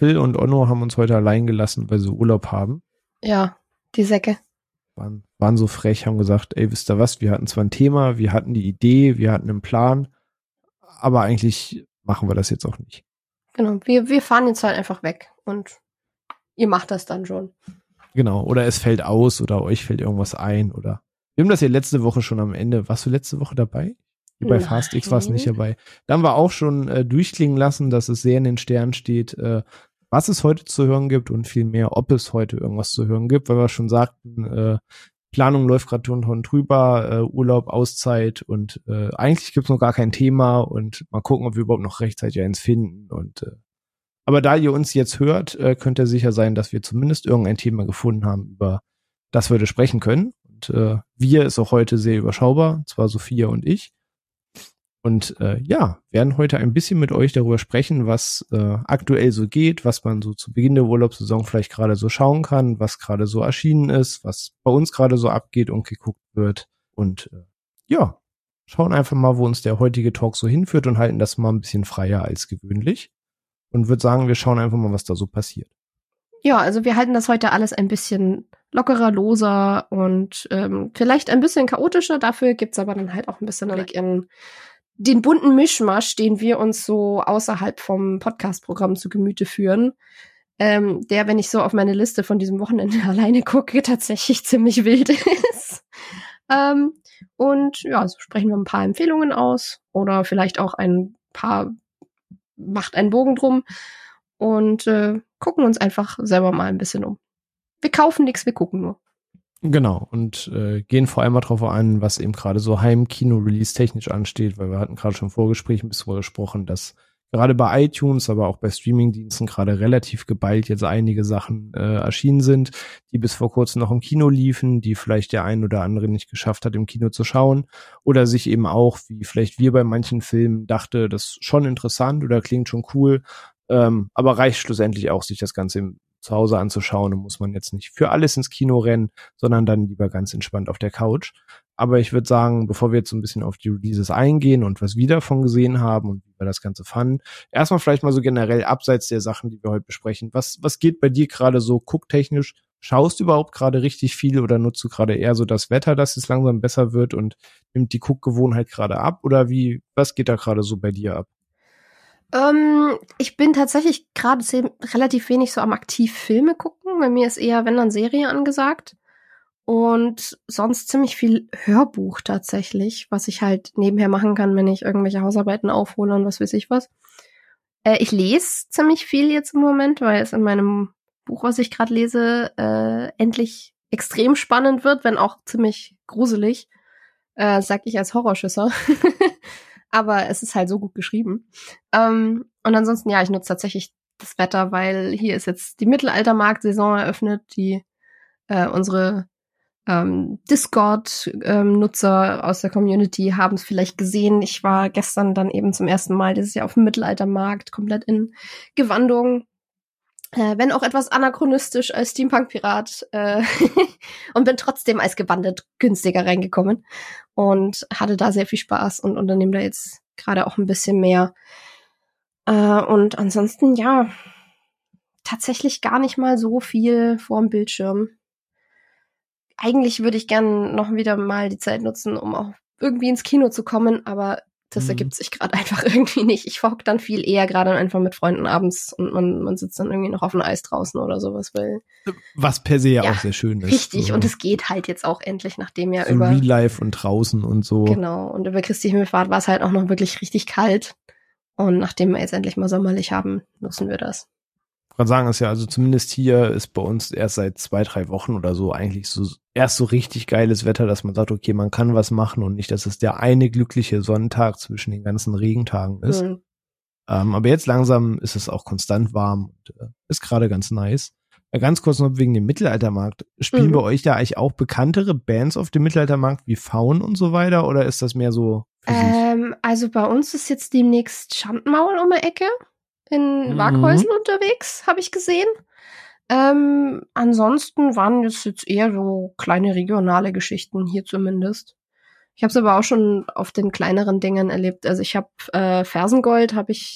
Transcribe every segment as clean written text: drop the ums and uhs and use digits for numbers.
Phil und Onno haben uns heute allein gelassen, weil sie Urlaub haben. Ja, die Säcke. Waren so frech, haben gesagt, ey, wisst ihr was, wir hatten zwar ein Thema, wir hatten die Idee, wir hatten einen Plan, aber eigentlich machen wir das jetzt auch nicht. Genau, wir fahren jetzt halt einfach weg und ihr macht das dann schon. Genau, oder es fällt aus oder euch fällt irgendwas ein oder wir haben das ja letzte Woche schon am Ende. Warst du letzte Woche dabei? Hier bei Fast X warst du nicht dabei. Da haben wir auch schon durchklingen lassen, dass es sehr in den Sternen steht, was es heute zu hören gibt und vielmehr, ob es heute irgendwas zu hören gibt, weil wir schon sagten, Planung läuft gerade drunter und drüber, Urlaub, Auszeit und eigentlich gibt's noch gar kein Thema und mal gucken, ob wir überhaupt noch rechtzeitig eins finden und aber da ihr uns jetzt hört, könnt ihr sicher sein, dass wir zumindest irgendein Thema gefunden haben, über das wir heute sprechen können. Und wir ist auch heute sehr überschaubar, zwar Sophia und ich. Und werden heute ein bisschen mit euch darüber sprechen, was aktuell so geht, was man so zu Beginn der Urlaubssaison vielleicht gerade so schauen kann, was gerade so erschienen ist, was bei uns gerade so abgeht und geguckt wird. Und schauen einfach mal, wo uns der heutige Talk so hinführt und halten das mal ein bisschen freier als gewöhnlich. Und würde sagen, wir schauen einfach mal, was da so passiert. Ja, also wir halten das heute alles ein bisschen lockerer, loser und vielleicht ein bisschen chaotischer. Dafür gibt's aber dann halt auch ein bisschen Blick in den bunten Mischmasch, den wir uns so außerhalb vom Podcast-Programm zu Gemüte führen. Der, wenn ich so auf meine Liste von diesem Wochenende alleine gucke, tatsächlich ziemlich wild ist. Und ja, so sprechen wir ein paar Empfehlungen aus oder vielleicht auch ein paar macht einen Bogen drum und gucken uns einfach selber mal ein bisschen um. Wir kaufen nichts, wir gucken nur. Genau, und gehen vor allem mal drauf ein, was eben gerade so Heimkino-Release technisch ansteht, weil wir hatten gerade schon im Vorgespräch ein bisschen darüber gesprochen, dass gerade bei iTunes, aber auch bei Streamingdiensten gerade relativ geballt jetzt einige Sachen erschienen sind, die bis vor kurzem noch im Kino liefen, die vielleicht der ein oder andere nicht geschafft hat, im Kino zu schauen oder sich eben auch, wie vielleicht wir bei manchen Filmen dachte, das ist schon interessant oder klingt schon cool, aber reicht schlussendlich auch, sich das Ganze zu Hause anzuschauen und muss man jetzt nicht für alles ins Kino rennen, sondern dann lieber ganz entspannt auf der Couch. Aber ich würde sagen, bevor wir jetzt so ein bisschen auf die Releases eingehen und was wir davon gesehen haben und wie wir das Ganze fanden, erstmal vielleicht mal so generell abseits der Sachen, die wir heute besprechen. Was geht bei dir gerade so gucktechnisch? Schaust du überhaupt gerade richtig viel oder nutzt du gerade eher so das Wetter, dass es langsam besser wird und nimmt die Guckgewohnheit gerade ab? Oder was geht da gerade so bei dir ab? Ich bin tatsächlich gerade relativ wenig so am aktiv Filme gucken. Bei mir ist eher, wenn dann Serie angesagt. Und sonst ziemlich viel Hörbuch tatsächlich, was ich halt nebenher machen kann, wenn ich irgendwelche Hausarbeiten aufhole und was weiß ich was. Ich lese ziemlich viel jetzt im Moment, weil es in meinem Buch, was ich gerade lese, endlich extrem spannend wird, wenn auch ziemlich gruselig, sag ich als Horrorschisser. Aber es ist halt so gut geschrieben. Und ansonsten, ja, ich nutze tatsächlich das Wetter, weil hier ist jetzt die Mittelaltermarkt-Saison eröffnet, die unsere Discord-Nutzer aus der Community haben es vielleicht gesehen. Ich war gestern dann eben zum ersten Mal dieses Jahr auf dem Mittelaltermarkt, komplett in Gewandung. Wenn auch etwas anachronistisch als Steampunk-Pirat und bin trotzdem als gewandet günstiger reingekommen und hatte da sehr viel Spaß und unternehme da jetzt gerade auch ein bisschen mehr. Und ansonsten, ja, tatsächlich gar nicht mal so viel vorm Bildschirm. Eigentlich würde ich gern noch wieder mal die Zeit nutzen, um auch irgendwie ins Kino zu kommen, aber das ergibt sich gerade einfach irgendwie nicht. Ich hock dann viel eher gerade einfach mit Freunden abends und man sitzt dann irgendwie noch auf dem Eis draußen oder sowas, weil was per se ja auch sehr schön ist. Richtig, so. Und es geht halt jetzt auch endlich, nachdem ja so über Real Life und draußen und so. Genau, und über Christi Himmelfahrt war es halt auch noch wirklich richtig kalt. Und nachdem wir jetzt endlich mal sommerlich haben, nutzen wir das. Ich kann sagen, ist ja, also zumindest hier ist bei uns erst seit 2-3 Wochen oder so eigentlich so erst so richtig geiles Wetter, dass man sagt, okay, man kann was machen und nicht, dass es der eine glückliche Sonntag zwischen den ganzen Regentagen ist. Aber jetzt langsam ist es auch konstant warm und ist gerade ganz nice. Ganz kurz noch wegen dem Mittelaltermarkt. Spielen bei euch da eigentlich auch bekanntere Bands auf dem Mittelaltermarkt wie Faun und so weiter oder ist das mehr so für sich? Also bei uns ist jetzt demnächst Schandmaul um die Ecke in Waghäusel unterwegs, habe ich gesehen. Ansonsten waren das jetzt eher so kleine regionale Geschichten hier zumindest. Ich habe es aber auch schon auf den kleineren Dingen erlebt. Also ich habe Fersengold habe ich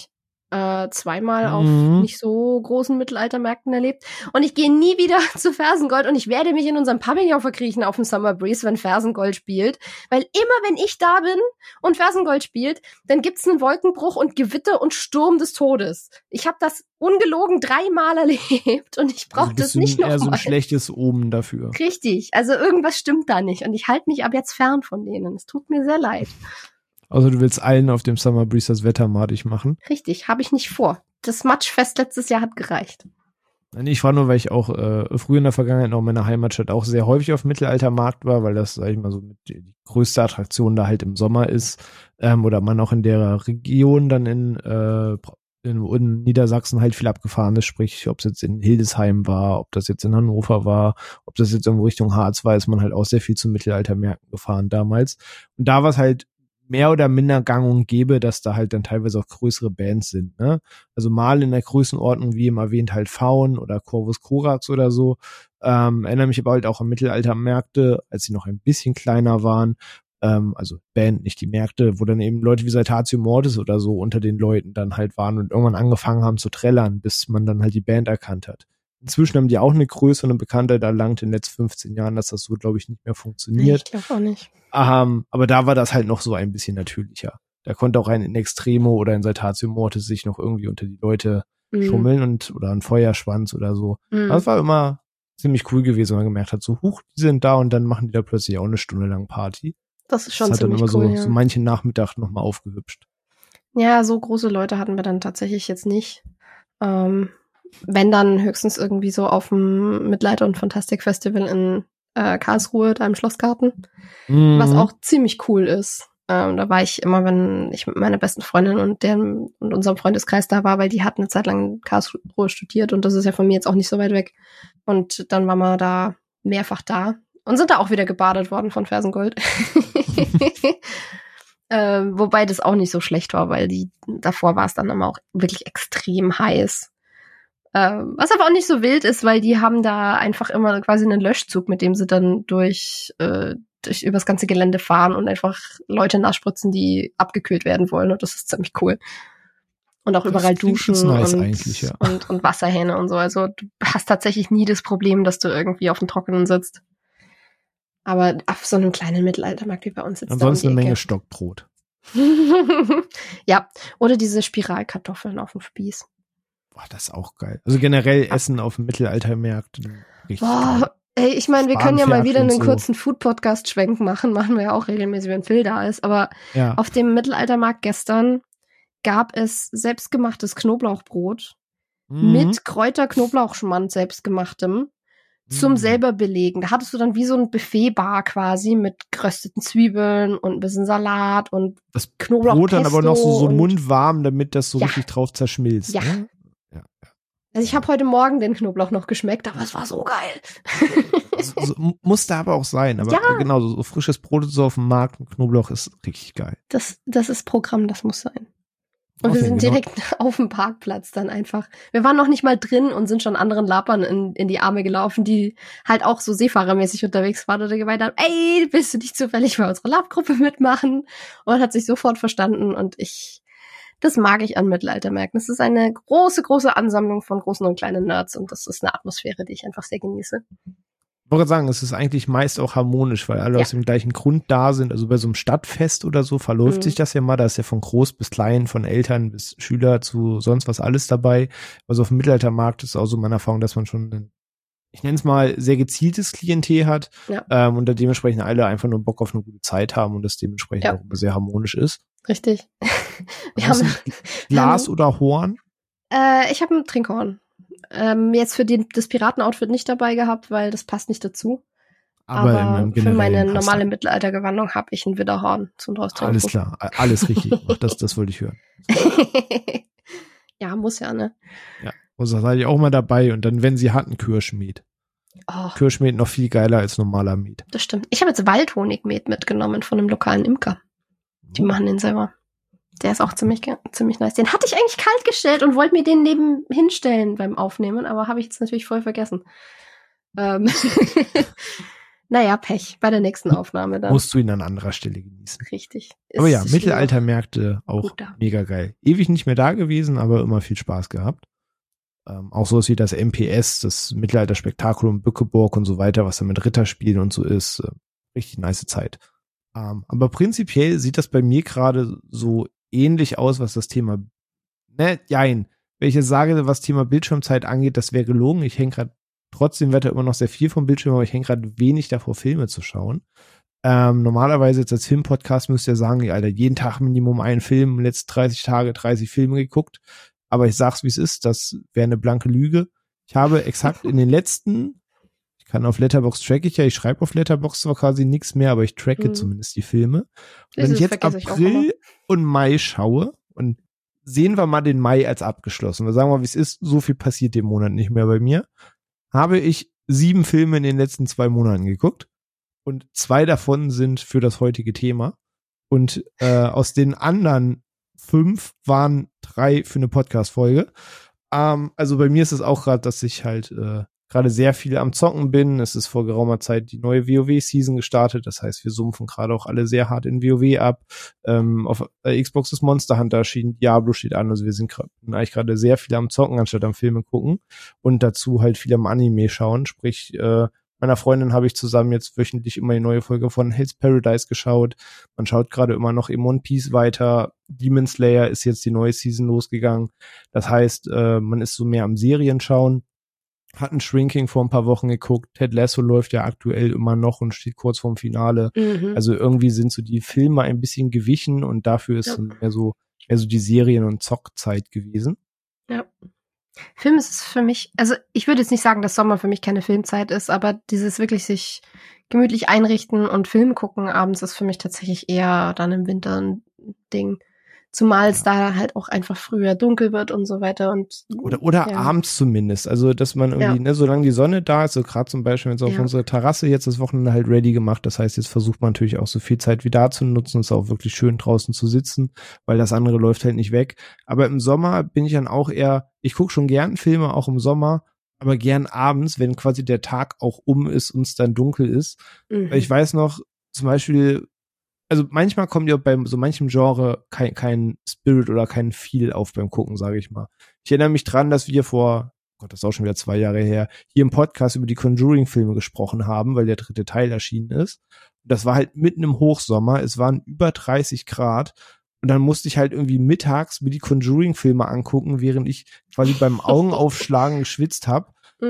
zweimal auf nicht so großen Mittelaltermärkten erlebt. Und ich gehe nie wieder zu Fersengold und ich werde mich in unserem Pavillon verkriechen auf dem Summer Breeze, wenn Fersengold spielt. Weil immer, wenn ich da bin und Fersengold spielt, dann gibt's einen Wolkenbruch und Gewitter und Sturm des Todes. Ich habe das ungelogen 3-mal erlebt und ich brauche das nicht nochmal. Eher so ein schlechtes Omen dafür. Richtig, also irgendwas stimmt da nicht und ich halte mich ab jetzt fern von denen. Es tut mir sehr leid. Also du willst allen auf dem Summer Breeze das Wetter madig machen? Richtig, habe ich nicht vor. Das Matschfest letztes Jahr hat gereicht. Ich war nur, weil ich auch früher in der Vergangenheit noch in meiner Heimatstadt auch sehr häufig auf dem Mittelaltermarkt war, weil das, sag ich mal, so die größte Attraktion da halt im Sommer ist. Oder man auch in der Region dann in Niedersachsen halt viel abgefahren ist, sprich, ob es jetzt in Hildesheim war, ob das jetzt in Hannover war, ob das jetzt irgendwo Richtung Harz war, ist man halt auch sehr viel zu Mittelaltermärkten gefahren damals. Und da war es halt mehr oder minder gang und gäbe, dass da halt dann teilweise auch größere Bands sind, ne? Also mal in der Größenordnung, wie eben erwähnt, halt Faun oder Corvus Corax oder so. Erinnere mich aber halt auch an Mittelaltermärkte, als sie noch ein bisschen kleiner waren. Also Band, nicht die Märkte, wo dann eben Leute wie Saltatio Mortis oder so unter den Leuten dann halt waren und irgendwann angefangen haben zu trällern, bis man dann halt die Band erkannt hat. Inzwischen haben die auch eine Größe und eine Bekanntheit erlangt in den letzten 15 Jahren, dass das so, glaube ich, nicht mehr funktioniert. Nee, ich glaube auch nicht. Aber da war das halt noch so ein bisschen natürlicher. Da konnte auch ein in Extremo oder ein Saltatio Mortis sich noch irgendwie unter die Leute schummeln oder ein Feuerschwanz oder so. Das war immer ziemlich cool gewesen, wenn man gemerkt hat, so, die sind da und dann machen die da plötzlich auch eine Stunde lang Party. Das ist schon das hat ziemlich dann immer cool, so manchen Nachmittag nochmal aufgehübscht. Ja, so große Leute hatten wir dann tatsächlich jetzt nicht. Wenn dann höchstens irgendwie so auf dem Mittelalter- und Fantastik-Festival in Karlsruhe, da im Schlossgarten, was auch ziemlich cool ist. Da war ich immer, wenn ich mit meiner besten Freundin und unserem Freundeskreis da war, weil die hat eine Zeit lang in Karlsruhe studiert und das ist ja von mir jetzt auch nicht so weit weg. Und dann waren wir da mehrfach da und sind da auch wieder gebadet worden von Fersengold. Wobei das auch nicht so schlecht war, weil davor war es dann immer auch wirklich extrem heiß. Was aber auch nicht so wild ist, weil die haben da einfach immer quasi einen Löschzug, mit dem sie dann durch übers ganze Gelände fahren und einfach Leute nachspritzen, die abgekühlt werden wollen. Und das ist ziemlich cool. Und auch das überall duschen nice und Wasserhähne und so. Also du hast tatsächlich nie das Problem, dass du irgendwie auf dem Trockenen sitzt. Aber auf so einem kleinen Mittelaltermarkt wie bei uns sitzt ansonsten eine Menge Stockbrot. Ja, oder diese Spiralkartoffeln auf dem Spieß. Boah, das ist auch geil. Also generell Essen auf Mittelaltermärkten. Boah, ey, ich meine, wir können ja mal wieder einen kurzen Food-Podcast-Schwenk machen. Machen wir ja auch regelmäßig, wenn Phil da ist. Aber auf dem Mittelaltermarkt gestern gab es selbstgemachtes Knoblauchbrot mit Kräuter-Knoblauchschmand selbstgemachtem zum selber belegen. Da hattest du dann wie so ein Buffet-Bar quasi mit gerösteten Zwiebeln und ein bisschen Salat und das Knoblauchpesto. Brot dann aber noch so mundwarm, damit das so richtig drauf zerschmilzt. Ja. Ne? Also ich habe heute Morgen den Knoblauch noch geschmeckt, aber es war so geil. so, muss da aber auch sein. Aber genau, so frisches Brot so auf dem Markt mit Knoblauch ist richtig geil. Das ist Programm, das muss sein. Und wir sind direkt auf dem Parkplatz dann einfach. Wir waren noch nicht mal drin und sind schon anderen Lapern in die Arme gelaufen, die halt auch so seefahrermäßig unterwegs waren oder gemeint haben, ey, willst du nicht zufällig bei unserer Lab-Gruppe mitmachen? Und hat sich sofort verstanden und das mag ich an Mittelaltermärkten. Es ist eine große, große Ansammlung von großen und kleinen Nerds und das ist eine Atmosphäre, die ich einfach sehr genieße. Ich wollte sagen, es ist eigentlich meist auch harmonisch, weil alle aus dem gleichen Grund da sind. Also bei so einem Stadtfest oder so verläuft sich das ja mal. Da ist ja von groß bis klein, von Eltern bis Schüler zu sonst was alles dabei. Also auf dem Mittelaltermarkt ist auch so meine Erfahrung, dass man schon ich nenne es mal, sehr gezieltes Klientel hat und da dementsprechend alle einfach nur Bock auf eine gute Zeit haben und das dementsprechend auch immer sehr harmonisch ist. Richtig. Wir haben Glas oder Horn? Ich habe ein Trinkhorn. Jetzt für das Piraten-Outfit nicht dabei gehabt, weil das passt nicht dazu. Aber für meine normale Mittelaltergewandung habe ich ein Widderhorn zum draus trinken. Alles klar, alles richtig. Das wollte ich hören. Ja, muss ja, ne? Ja, also da seid ihr auch mal dabei und dann, wenn sie hatten, Kirschmet. Oh. Kirschmet noch viel geiler als normaler Met. Das stimmt. Ich habe jetzt Waldhonigmet mitgenommen von einem lokalen Imker. Die machen den selber. Der ist auch ziemlich nice. Den hatte ich eigentlich kalt gestellt und wollte mir den neben hinstellen beim Aufnehmen, aber habe ich jetzt natürlich voll vergessen. Naja, Pech bei der nächsten Aufnahme dann. Musst du ihn an anderer Stelle genießen. Richtig. Aber ja, Mittelaltermärkte auch da. mega geil. Ewig nicht mehr da gewesen, aber immer viel Spaß gehabt. Auch sowas wie das MPS, das Mittelalter-Spektakulum Bückeburg und so weiter, was da mit Ritterspielen und so ist. Richtig nice Zeit. Aber prinzipiell sieht das bei mir gerade so ähnlich aus, was das Thema, wenn ich jetzt sage, was Thema Bildschirmzeit angeht, das wäre gelogen. Ich hänge gerade trotzdem Wetter immer noch sehr viel vom Bildschirm, aber ich hänge gerade wenig davor, Filme zu schauen. Normalerweise jetzt als Filmpodcast müsst ihr sagen, Alter, jeden Tag Minimum einen Film, letzten 30 Tage 30 Filme geguckt. Aber ich sag's, wie es ist, das wäre eine blanke Lüge. Ich habe exakt in den letzten, ich kann auf Letterboxd track ich schreibe auf Letterboxd zwar quasi nichts mehr, aber ich tracke zumindest die Filme. Und wenn ich jetzt April und Mai schaue, und sehen wir mal den Mai als abgeschlossen, wir sagen mal, wie es ist, so viel passiert im Monat nicht mehr bei mir, habe ich 7 Filme in den letzten 2 Monaten geguckt und 2 davon sind für das heutige Thema. Und aus den anderen 5 waren 3 für eine Podcast-Folge. Also bei mir ist es auch gerade, dass ich halt gerade sehr viel am Zocken bin. Es ist vor geraumer Zeit die neue WoW-Season gestartet. Das heißt, wir sumpfen gerade auch alle sehr hart in WoW ab. Auf Xbox ist Monster Hunter erschienen, Diablo steht an. Also wir sind eigentlich gerade sehr viel am Zocken, anstatt am Filme gucken. Und dazu halt viel am Anime schauen. Sprich, meiner Freundin habe ich zusammen jetzt wöchentlich immer die neue Folge von Hell's Paradise geschaut. Man schaut gerade immer noch im One Piece weiter. Demon Slayer ist jetzt die neue Season losgegangen. Das heißt, man ist so mehr am Serien schauen. Hat ein Shrinking vor ein paar Wochen geguckt. Ted Lasso läuft ja aktuell immer noch und steht kurz vorm Finale. Also irgendwie sind so die Filme ein bisschen gewichen und dafür ist mehr so die Serien- und Zockzeit gewesen. Ja. Film ist es für mich, also ich würde jetzt nicht sagen, dass Sommer für mich keine Filmzeit ist, aber dieses wirklich sich gemütlich einrichten und Film gucken abends ist für mich tatsächlich eher dann im Winter ein Ding. Zumal es da halt auch einfach früher dunkel wird und so weiter und oder abends zumindest. Also, dass man irgendwie, solange die Sonne da ist, so gerade zum Beispiel jetzt auf unsere Terrasse jetzt das Wochenende halt ready gemacht. Das heißt, jetzt versucht man natürlich auch so viel Zeit wie da zu nutzen. Es ist auch wirklich schön draußen zu sitzen, weil das andere läuft halt nicht weg. Aber im Sommer bin ich dann auch eher, ich gucke schon gern Filme, auch im Sommer, aber gern abends, wenn quasi der Tag auch ist und es dann dunkel ist. Weil ich weiß noch, zum Beispiel, also manchmal kommt ja bei so manchem Genre kein Spirit oder kein Feel auf beim Gucken, sage ich mal. Ich erinnere mich dran, dass wir das ist auch schon wieder 2 Jahre her, hier im Podcast über die Conjuring-Filme gesprochen haben, weil der 3. Teil erschienen ist. Und das war halt mitten im Hochsommer, es waren über 30 Grad und dann musste ich halt irgendwie mittags mir die Conjuring-Filme angucken, während ich quasi beim Augenaufschlagen geschwitzt habe.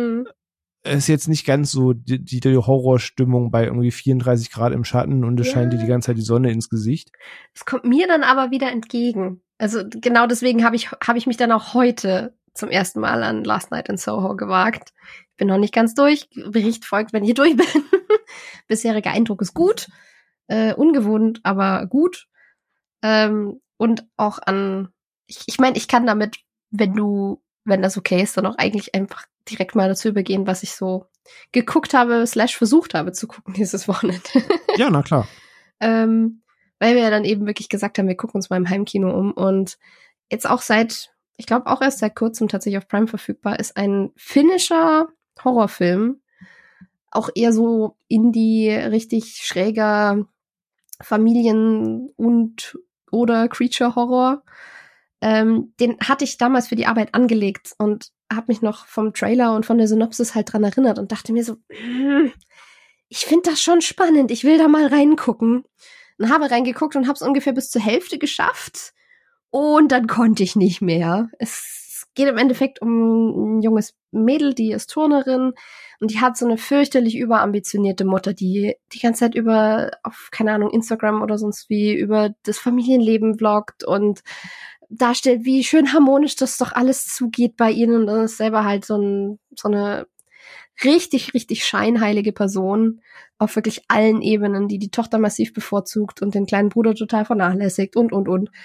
Ist jetzt nicht ganz so die Horrorstimmung bei irgendwie 34 Grad im Schatten und es scheint dir die ganze Zeit die Sonne ins Gesicht. Es kommt mir dann aber wieder entgegen. Also genau deswegen habe ich mich dann auch heute zum ersten Mal an Last Night in Soho gewagt. Ich bin noch nicht ganz durch. Bericht folgt, wenn ich durch bin. Bisheriger Eindruck ist gut. Ungewohnt, aber gut. Und auch ich meine, ich kann damit, wenn das okay ist, dann auch eigentlich einfach direkt mal dazu übergehen, was ich so geguckt habe, / versucht habe zu gucken dieses Wochenende. Ja, na klar. Weil wir ja dann eben wirklich gesagt haben, wir gucken uns mal im Heimkino um und jetzt auch ich glaube auch erst seit kurzem tatsächlich auf Prime verfügbar, ist ein finnischer Horrorfilm, auch eher so Indie, richtig schräger Familien- oder Creature-Horror. Den hatte ich damals für die Arbeit angelegt und habe mich noch vom Trailer und von der Synopsis halt dran erinnert und dachte mir so, ich finde das schon spannend, ich will da mal reingucken. Und habe reingeguckt und habe es ungefähr bis zur Hälfte geschafft und dann konnte ich nicht mehr. Es geht im Endeffekt um ein junges Mädel, die ist Turnerin und die hat so eine fürchterlich überambitionierte Mutter, die die ganze Zeit auf, keine Ahnung, Instagram oder sonst wie über das Familienleben vloggt und darstellt, wie schön harmonisch das doch alles zugeht bei ihnen und dann ist selber halt so eine richtig, richtig scheinheilige Person auf wirklich allen Ebenen, die Tochter massiv bevorzugt und den kleinen Bruder total vernachlässigt und.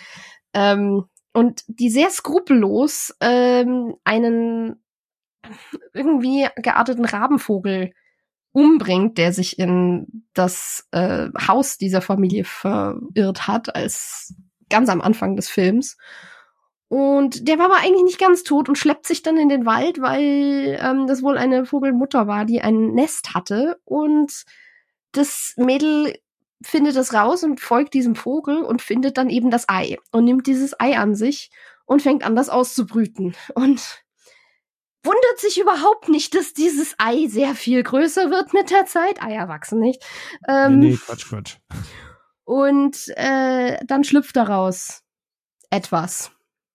Und die sehr skrupellos einen irgendwie gearteten Rabenvogel umbringt, der sich in das Haus dieser Familie verirrt hat, als ganz am Anfang des Films. Und der war aber eigentlich nicht ganz tot und schleppt sich dann in den Wald, weil das wohl eine Vogelmutter war, die ein Nest hatte. Und das Mädel findet es raus und folgt diesem Vogel und findet dann eben das Ei und nimmt dieses Ei an sich und fängt an, das auszubrüten. Und wundert sich überhaupt nicht, dass dieses Ei sehr viel größer wird mit der Zeit. Eier wachsen nicht. Nee, Quatsch. Und dann schlüpft daraus etwas.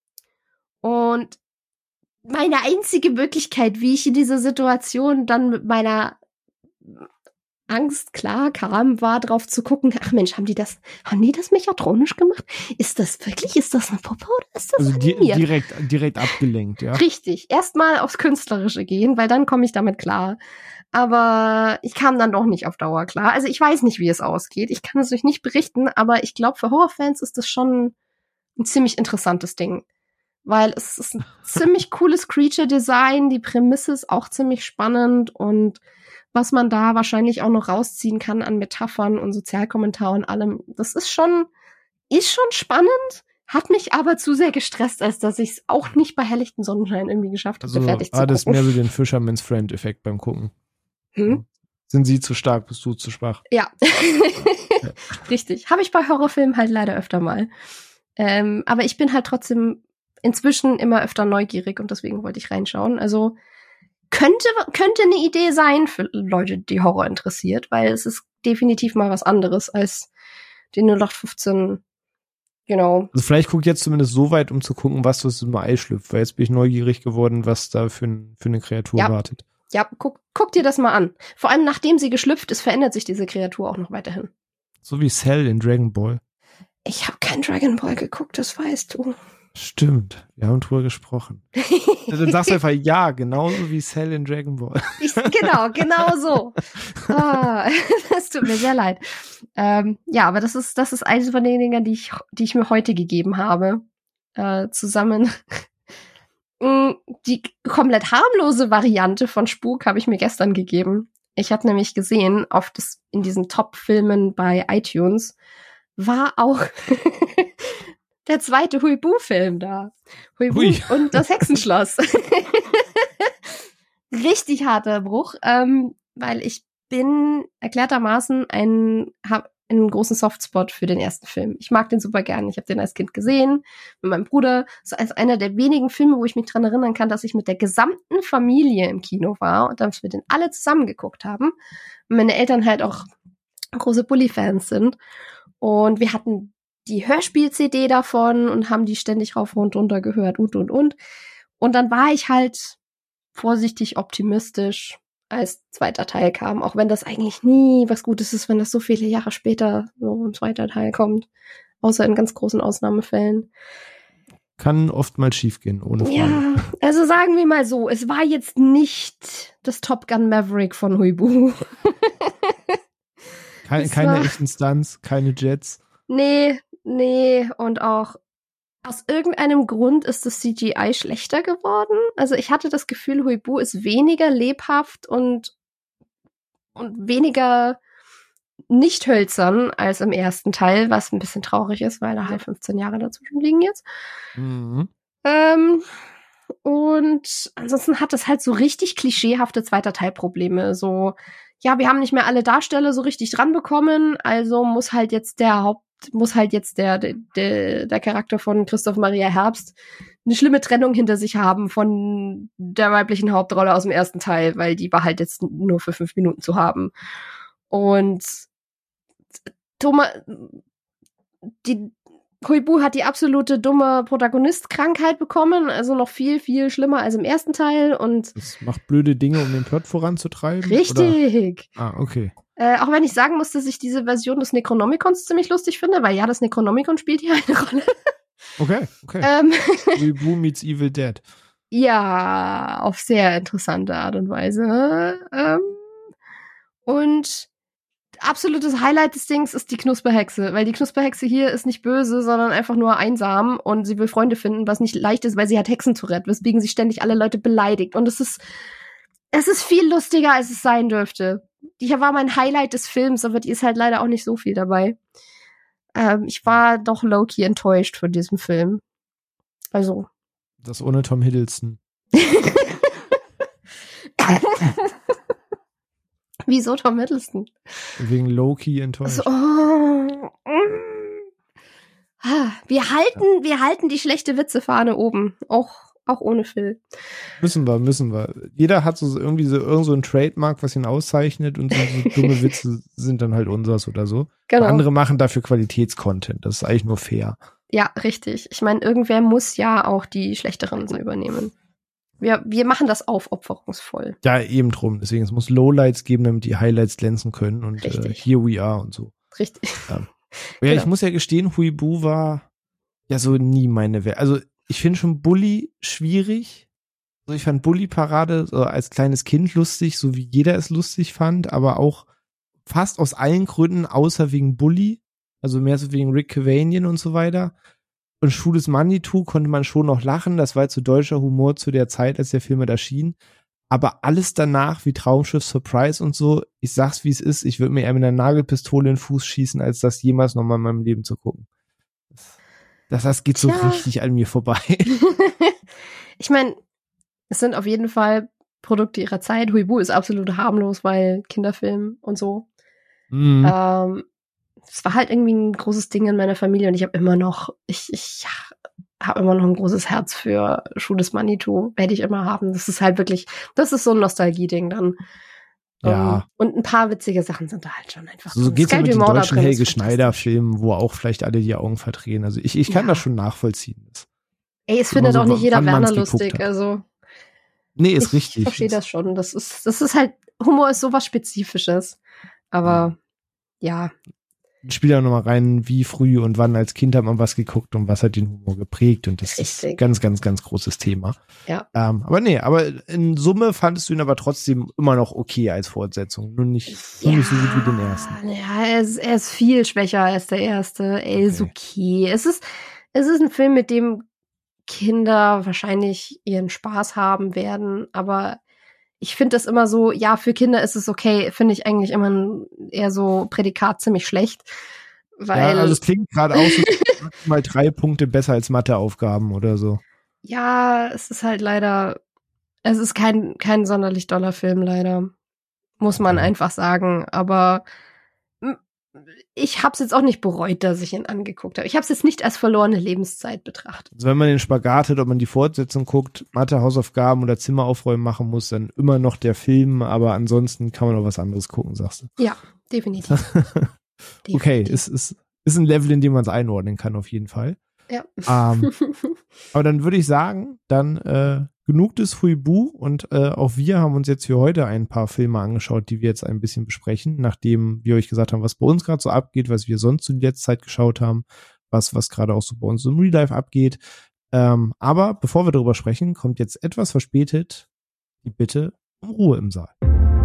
Und meine einzige Möglichkeit, wie ich in dieser Situation dann mit meiner Angst klar kam, war drauf zu gucken, ach Mensch, haben die das mechatronisch gemacht? Ist das eine Puppe oder ist das animiert? Direkt abgelenkt, ja. Richtig. Erstmal aufs Künstlerische gehen, weil dann komme ich damit klar. Aber ich kam dann doch nicht auf Dauer klar. Also ich weiß nicht, wie es ausgeht. Ich kann es euch nicht berichten, aber ich glaube, für Horrorfans ist das schon ein ziemlich interessantes Ding. Weil es ist ein ziemlich cooles Creature-Design, die Prämisse ist auch ziemlich spannend und was man da wahrscheinlich auch noch rausziehen kann an Metaphern und Sozialkommentar und allem, das ist schon spannend, hat mich aber zu sehr gestresst, als dass ich es auch nicht bei helllichtem Sonnenschein irgendwie geschafft habe, fertig zu gucken. Das ist mehr so den Fisherman's Friend-Effekt beim Gucken. Sind sie zu stark, bist du zu schwach? Ja, richtig. Habe ich bei Horrorfilmen halt leider öfter mal. Aber ich bin halt trotzdem inzwischen immer öfter neugierig und deswegen wollte ich reinschauen. Also könnte eine Idee sein für Leute, die Horror interessiert, weil es ist definitiv mal was anderes als die 0815, genau. Also vielleicht guck jetzt zumindest so weit, um zu gucken, was das im Ei schlüpft, weil jetzt bin ich neugierig geworden, was da für eine Kreatur wartet. Ja, guck dir das mal an. Vor allem, nachdem sie geschlüpft ist, verändert sich diese Kreatur auch noch weiterhin. So wie Cell in Dragon Ball. Ich habe kein Dragon Ball geguckt, das weißt du. Stimmt, wir haben drüber gesprochen. Dann sagst du einfach ja, genauso wie Cell in Dragon Ball. Genau so. Das tut mir sehr leid. Ja, aber das ist eines von den Dingen, die ich mir heute gegeben habe. Zusammen. Die komplett harmlose Variante von Spuk habe ich mir gestern gegeben. Ich habe nämlich gesehen, in diesen Top-Filmen bei iTunes war auch der zweite Huibu-Film da. Huibu und das Hexenschloss. Richtig harter Bruch, weil ich bin erklärtermaßen hab einen großen Softspot für den ersten Film. Ich mag den super gern. Ich habe den als Kind gesehen mit meinem Bruder. So als einer der wenigen Filme, wo ich mich dran erinnern kann, dass ich mit der gesamten Familie im Kino war und dass wir den alle zusammen geguckt haben. Und meine Eltern halt auch große Bully-Fans sind. Und wir hatten die Hörspiel-CD davon und haben die ständig rauf und runter gehört und. Und dann war ich halt vorsichtig optimistisch, als zweiter Teil kam, auch wenn das eigentlich nie was Gutes ist, wenn das so viele Jahre später so ein zweiter Teil kommt, außer in ganz großen Ausnahmefällen. Kann oft mal schiefgehen, ohne Frage. Ja, also sagen wir mal so, es war jetzt nicht das Top Gun Maverick von Huibu. Keine echten Stunts, keine Jets. Nee, und auch aus irgendeinem Grund ist das CGI schlechter geworden. Also ich hatte das Gefühl, Huibu ist weniger lebhaft und weniger nicht hölzern als im ersten Teil, was ein bisschen traurig ist, weil da halt 15 Jahre dazwischen liegen jetzt. Mhm. Und ansonsten hat es halt so richtig klischeehafte zweiter Teilprobleme. So, ja, wir haben nicht mehr alle Darsteller so richtig dran bekommen, also muss halt jetzt der Charakter von Christoph Maria Herbst eine schlimme Trennung hinter sich haben von der weiblichen Hauptrolle aus dem ersten Teil, weil die war halt jetzt nur für 5 Minuten zu haben. Und Huibu hat die absolute dumme Protagonist-Krankheit bekommen, also noch viel, viel schlimmer als im ersten Teil. Und das macht blöde Dinge, um den Plot voranzutreiben? Richtig. Oder? Okay. Auch wenn ich sagen muss, dass ich diese Version des Necronomicons ziemlich lustig finde, weil ja, das Necronomicon spielt hier eine Rolle. Okay. Huibu meets Evil Dead. Ja, auf sehr interessante Art und Weise. Und absolutes Highlight des Dings ist die Knusperhexe, weil die Knusperhexe hier ist nicht böse, sondern einfach nur einsam und sie will Freunde finden, was nicht leicht ist, weil sie hat Hexentourette, weswegen sie ständig alle Leute beleidigt. Und es ist viel lustiger, als es sein dürfte. Die war mein Highlight des Films, aber die ist halt leider auch nicht so viel dabei. Ich war doch low-key enttäuscht von diesem Film. Also. Das ohne Tom Hiddleston. Wieso Tom Hiddleston? Wegen Loki enttäuscht. Also, wir halten die schlechte Witzefahne oben. Auch ohne Phil. Müssen wir. Jeder hat irgend so ein Trademark, was ihn auszeichnet und so dumme Witze sind dann halt unseres oder so. Genau. Andere machen dafür Qualitätscontent. Das ist eigentlich nur fair. Ja, richtig. Ich meine, irgendwer muss ja auch die schlechteren übernehmen. Wir machen das aufopferungsvoll. Ja, eben drum. Deswegen, es muss Lowlights geben, damit die Highlights glänzen können und here we are und so. Richtig. Ja, genau. Ich muss ja gestehen, Huibu war ja so nie meine Welt. Also ich finde schon Bully schwierig. Also ich fand Bully-Parade so als kleines Kind lustig, so wie jeder es lustig fand, aber auch fast aus allen Gründen, außer wegen Bully. Also mehr so wegen Rick Cavanian und so weiter. Und Schwules Manitou konnte man schon noch lachen. Das war jetzt so deutscher Humor zu der Zeit, als der Film halt erschien. Aber alles danach, wie Traumschiff Surprise und so, ich sag's wie es ist, ich würde mir eher mit einer Nagelpistole in den Fuß schießen, als das jemals nochmal in meinem Leben zu gucken. Das geht so richtig an mir vorbei. Ich meine, es sind auf jeden Fall Produkte ihrer Zeit. Huibu ist absolut harmlos, weil Kinderfilm und so. Mhm. Es war halt irgendwie ein großes Ding in meiner Familie und ich habe immer noch ein großes Herz für Schwules Manitou. Werde ich immer haben. Das ist halt wirklich, das ist so ein Nostalgie-Ding dann. Ja. Und ein paar witzige Sachen sind da halt schon einfach. So geht's ja mit den deutschen Helge Schneider-Filmen, wo auch vielleicht alle die Augen verdrehen. Also ich kann das schon nachvollziehen. Ey, es findet auch nicht jeder Werner lustig, also. Nee, ist richtig. Ich verstehe das schon. Das ist halt, Humor ist sowas Spezifisches. Aber, ja. Spielt auch nochmal rein, wie früh und wann als Kind hat man was geguckt und was hat den Humor geprägt und das ist ein ganz, ganz, ganz großes Thema. Ja. Aber in Summe fandest du ihn aber trotzdem immer noch okay als Fortsetzung, nur nicht so gut wie den ersten. Ja, er ist viel schwächer als der erste. Er ist okay. Es ist ein Film, mit dem Kinder wahrscheinlich ihren Spaß haben werden, aber ich finde das immer so, ja, für Kinder ist es okay, finde ich eigentlich immer eher so Prädikat ziemlich schlecht. Weil ja, also es klingt gerade auch so, mal 3 Punkte besser als Matheaufgaben oder so. Ja, es ist halt leider, es ist kein sonderlich doller Film, leider. Muss man einfach sagen, aber ich hab's jetzt auch nicht bereut, dass ich ihn angeguckt habe. Ich hab's jetzt nicht als verlorene Lebenszeit betrachtet. Also wenn man den Spagat hat, ob man die Fortsetzung guckt, Mathe, Hausaufgaben oder Zimmer aufräumen machen muss, dann immer noch der Film, aber ansonsten kann man noch was anderes gucken, sagst du. Ja, definitiv. Okay, ist ein Level, in dem man es einordnen kann, auf jeden Fall. Ja. Aber dann würde ich sagen, dann genug des Huibu und auch wir haben uns jetzt für heute ein paar Filme angeschaut, die wir jetzt ein bisschen besprechen, nachdem wir euch gesagt haben, was bei uns gerade so abgeht, was wir sonst in letzter Zeit geschaut haben, was gerade auch so bei uns im Real Life abgeht. Aber bevor wir darüber sprechen, kommt jetzt etwas verspätet die Bitte um Ruhe im Saal.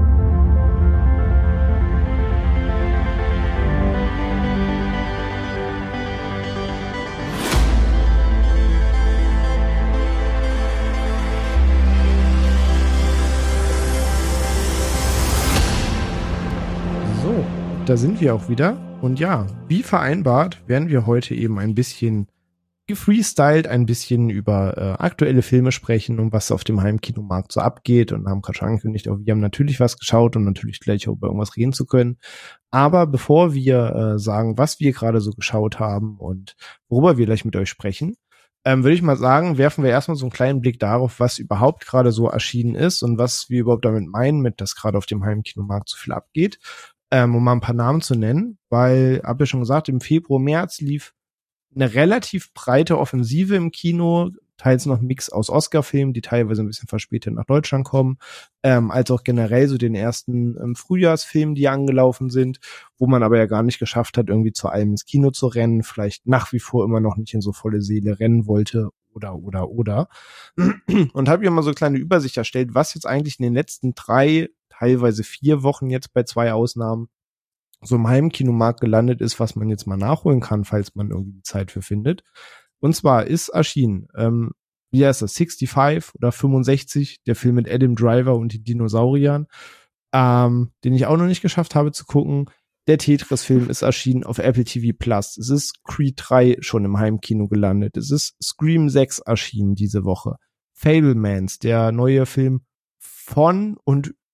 Da sind wir auch wieder. Und ja, wie vereinbart werden wir heute eben ein bisschen gefreestylt, ein bisschen über aktuelle Filme sprechen und was auf dem Heimkinomarkt so abgeht und haben gerade schon angekündigt, auch wir haben natürlich was geschaut und natürlich gleich auch über irgendwas reden zu können. Aber bevor wir sagen, was wir gerade so geschaut haben und worüber wir gleich mit euch sprechen, würde ich mal sagen, werfen wir erstmal so einen kleinen Blick darauf, was überhaupt gerade so erschienen ist und was wir überhaupt damit meinen, mit dass gerade auf dem Heimkinomarkt so viel abgeht. Um mal ein paar Namen zu nennen, weil, hab ja schon gesagt, im Februar, März lief eine relativ breite Offensive im Kino, teils noch ein Mix aus Oscar-Filmen, die teilweise ein bisschen verspätet nach Deutschland kommen, als auch generell so den ersten Frühjahrsfilmen, die angelaufen sind, wo man aber ja gar nicht geschafft hat, irgendwie zu allem ins Kino zu rennen, vielleicht nach wie vor immer noch nicht in so volle Seele rennen wollte oder. Und habe hier mal so eine kleine Übersicht erstellt, was jetzt eigentlich in den letzten 3, teilweise 4 Wochen jetzt bei 2 Ausnahmen so im Heimkinomarkt gelandet ist, was man jetzt mal nachholen kann, falls man irgendwie die Zeit für findet. Und zwar ist erschienen, wie heißt das, 65 oder 65, der Film mit Adam Driver und die Dinosauriern, den ich auch noch nicht geschafft habe zu gucken. Der Tetris-Film ist erschienen auf Apple TV Plus. Es ist Creed 3 schon im Heimkino gelandet. Es ist Scream 6 erschienen diese Woche. Fabelmans, der neue Film von und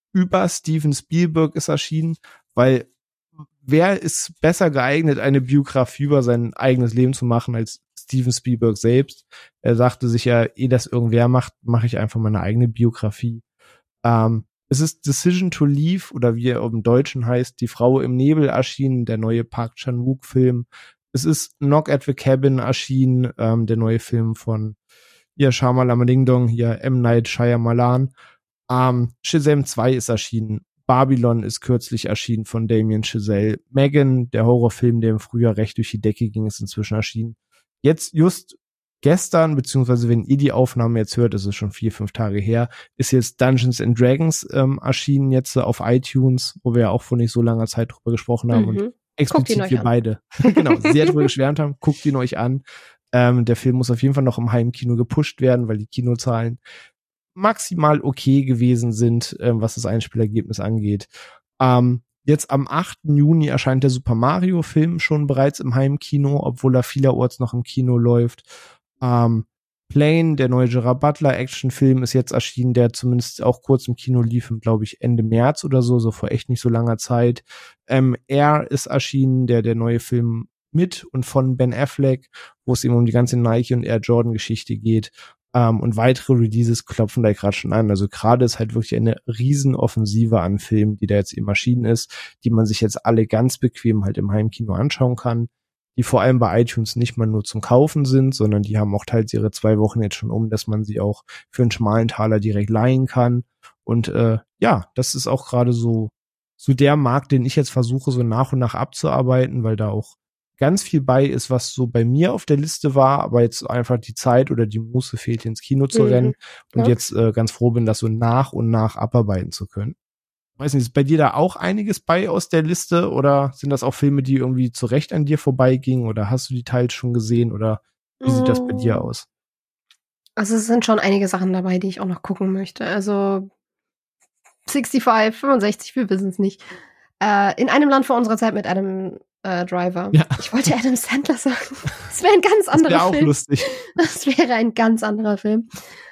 über Steven Spielberg ist erschienen, weil wer ist besser geeignet, eine Biografie über sein eigenes Leben zu machen als Steven Spielberg selbst? Er sagte sich ja, ehe das irgendwer macht, mache ich einfach meine eigene Biografie. Es ist Decision to Leave, oder wie er im Deutschen heißt, Die Frau im Nebel erschienen, der neue Park Chan-wook-Film. Es ist Knock at the Cabin erschienen, der neue Film von Shyamalan Ding Dong, M. Night Shyamalan. Shazam 2 ist erschienen. Babylon ist kürzlich erschienen von Damien Chazelle. Megan, der Horrorfilm, der im Frühjahr recht durch die Decke ging, ist inzwischen erschienen. Jetzt just gestern, beziehungsweise wenn ihr die Aufnahme jetzt hört, ist es schon 4-5 Tage her, ist jetzt Dungeons and Dragons erschienen jetzt auf iTunes, wo wir ja auch vor nicht so langer Zeit drüber gesprochen haben und explizit wir beide genau sehr drüber geschwärmt haben. Guckt ihn euch an. Der Film muss auf jeden Fall noch im Heimkino gepusht werden, weil die Kinozahlen maximal okay gewesen sind, was das Einspielergebnis angeht. Jetzt am 8. Juni erscheint der Super Mario Film schon bereits im Heimkino, obwohl er vielerorts noch im Kino läuft. Plane, der neue Gerard Butler Actionfilm, ist jetzt erschienen, der zumindest auch kurz im Kino lief, glaube ich Ende März oder so vor echt nicht so langer Zeit. Air ist erschienen, der neue Film mit und von Ben Affleck, wo es eben um die ganze Nike und Air Jordan Geschichte geht. Und weitere Releases klopfen da gerade schon an. Also gerade ist halt wirklich eine Riesenoffensive an Filmen, die da jetzt eben erschienen ist, die man sich jetzt alle ganz bequem halt im Heimkino anschauen kann, die vor allem bei iTunes nicht mal nur zum Kaufen sind, sondern die haben auch teils ihre 2 Wochen jetzt schon dass man sie auch für einen schmalen Taler direkt leihen kann. Und das ist auch gerade so der Markt, den ich jetzt versuche so nach und nach abzuarbeiten, weil da auch ganz viel bei ist, was so bei mir auf der Liste war, aber jetzt einfach die Zeit oder die Muße fehlt, ins Kino zu rennen und jetzt ganz froh bin, das so nach und nach abarbeiten zu können. Weiß nicht, ist bei dir da auch einiges bei aus der Liste oder sind das auch Filme, die irgendwie zu Recht an dir vorbeigingen oder hast du die teils schon gesehen oder wie sieht das bei dir aus? Also es sind schon einige Sachen dabei, die ich auch noch gucken möchte. Also 65, 65, wir wissen es nicht. In einem Land vor unserer Zeit mit Adam Driver. Ja. Ich wollte Adam Sandler sagen. Das wäre ein ganz anderer Film. Das wäre auch lustig. Das wäre ein ganz anderer Film.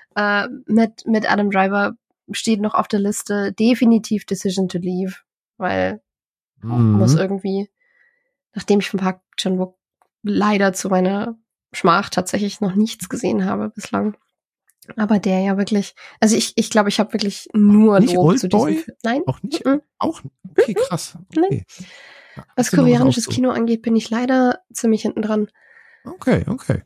Mit Adam Driver steht noch auf der Liste definitiv Decision to Leave, weil muss irgendwie, nachdem ich von Park Chan-wook leider zu meiner Schmach tatsächlich noch nichts gesehen habe bislang. Aber der ja wirklich, also ich glaube, ich habe wirklich nur nicht Lob zu diesem Film. Nein? Auch nicht? Auch nicht? Okay, krass. Okay. Ja, was koreanisches Kino angeht, bin ich leider ziemlich hinten dran. Okay.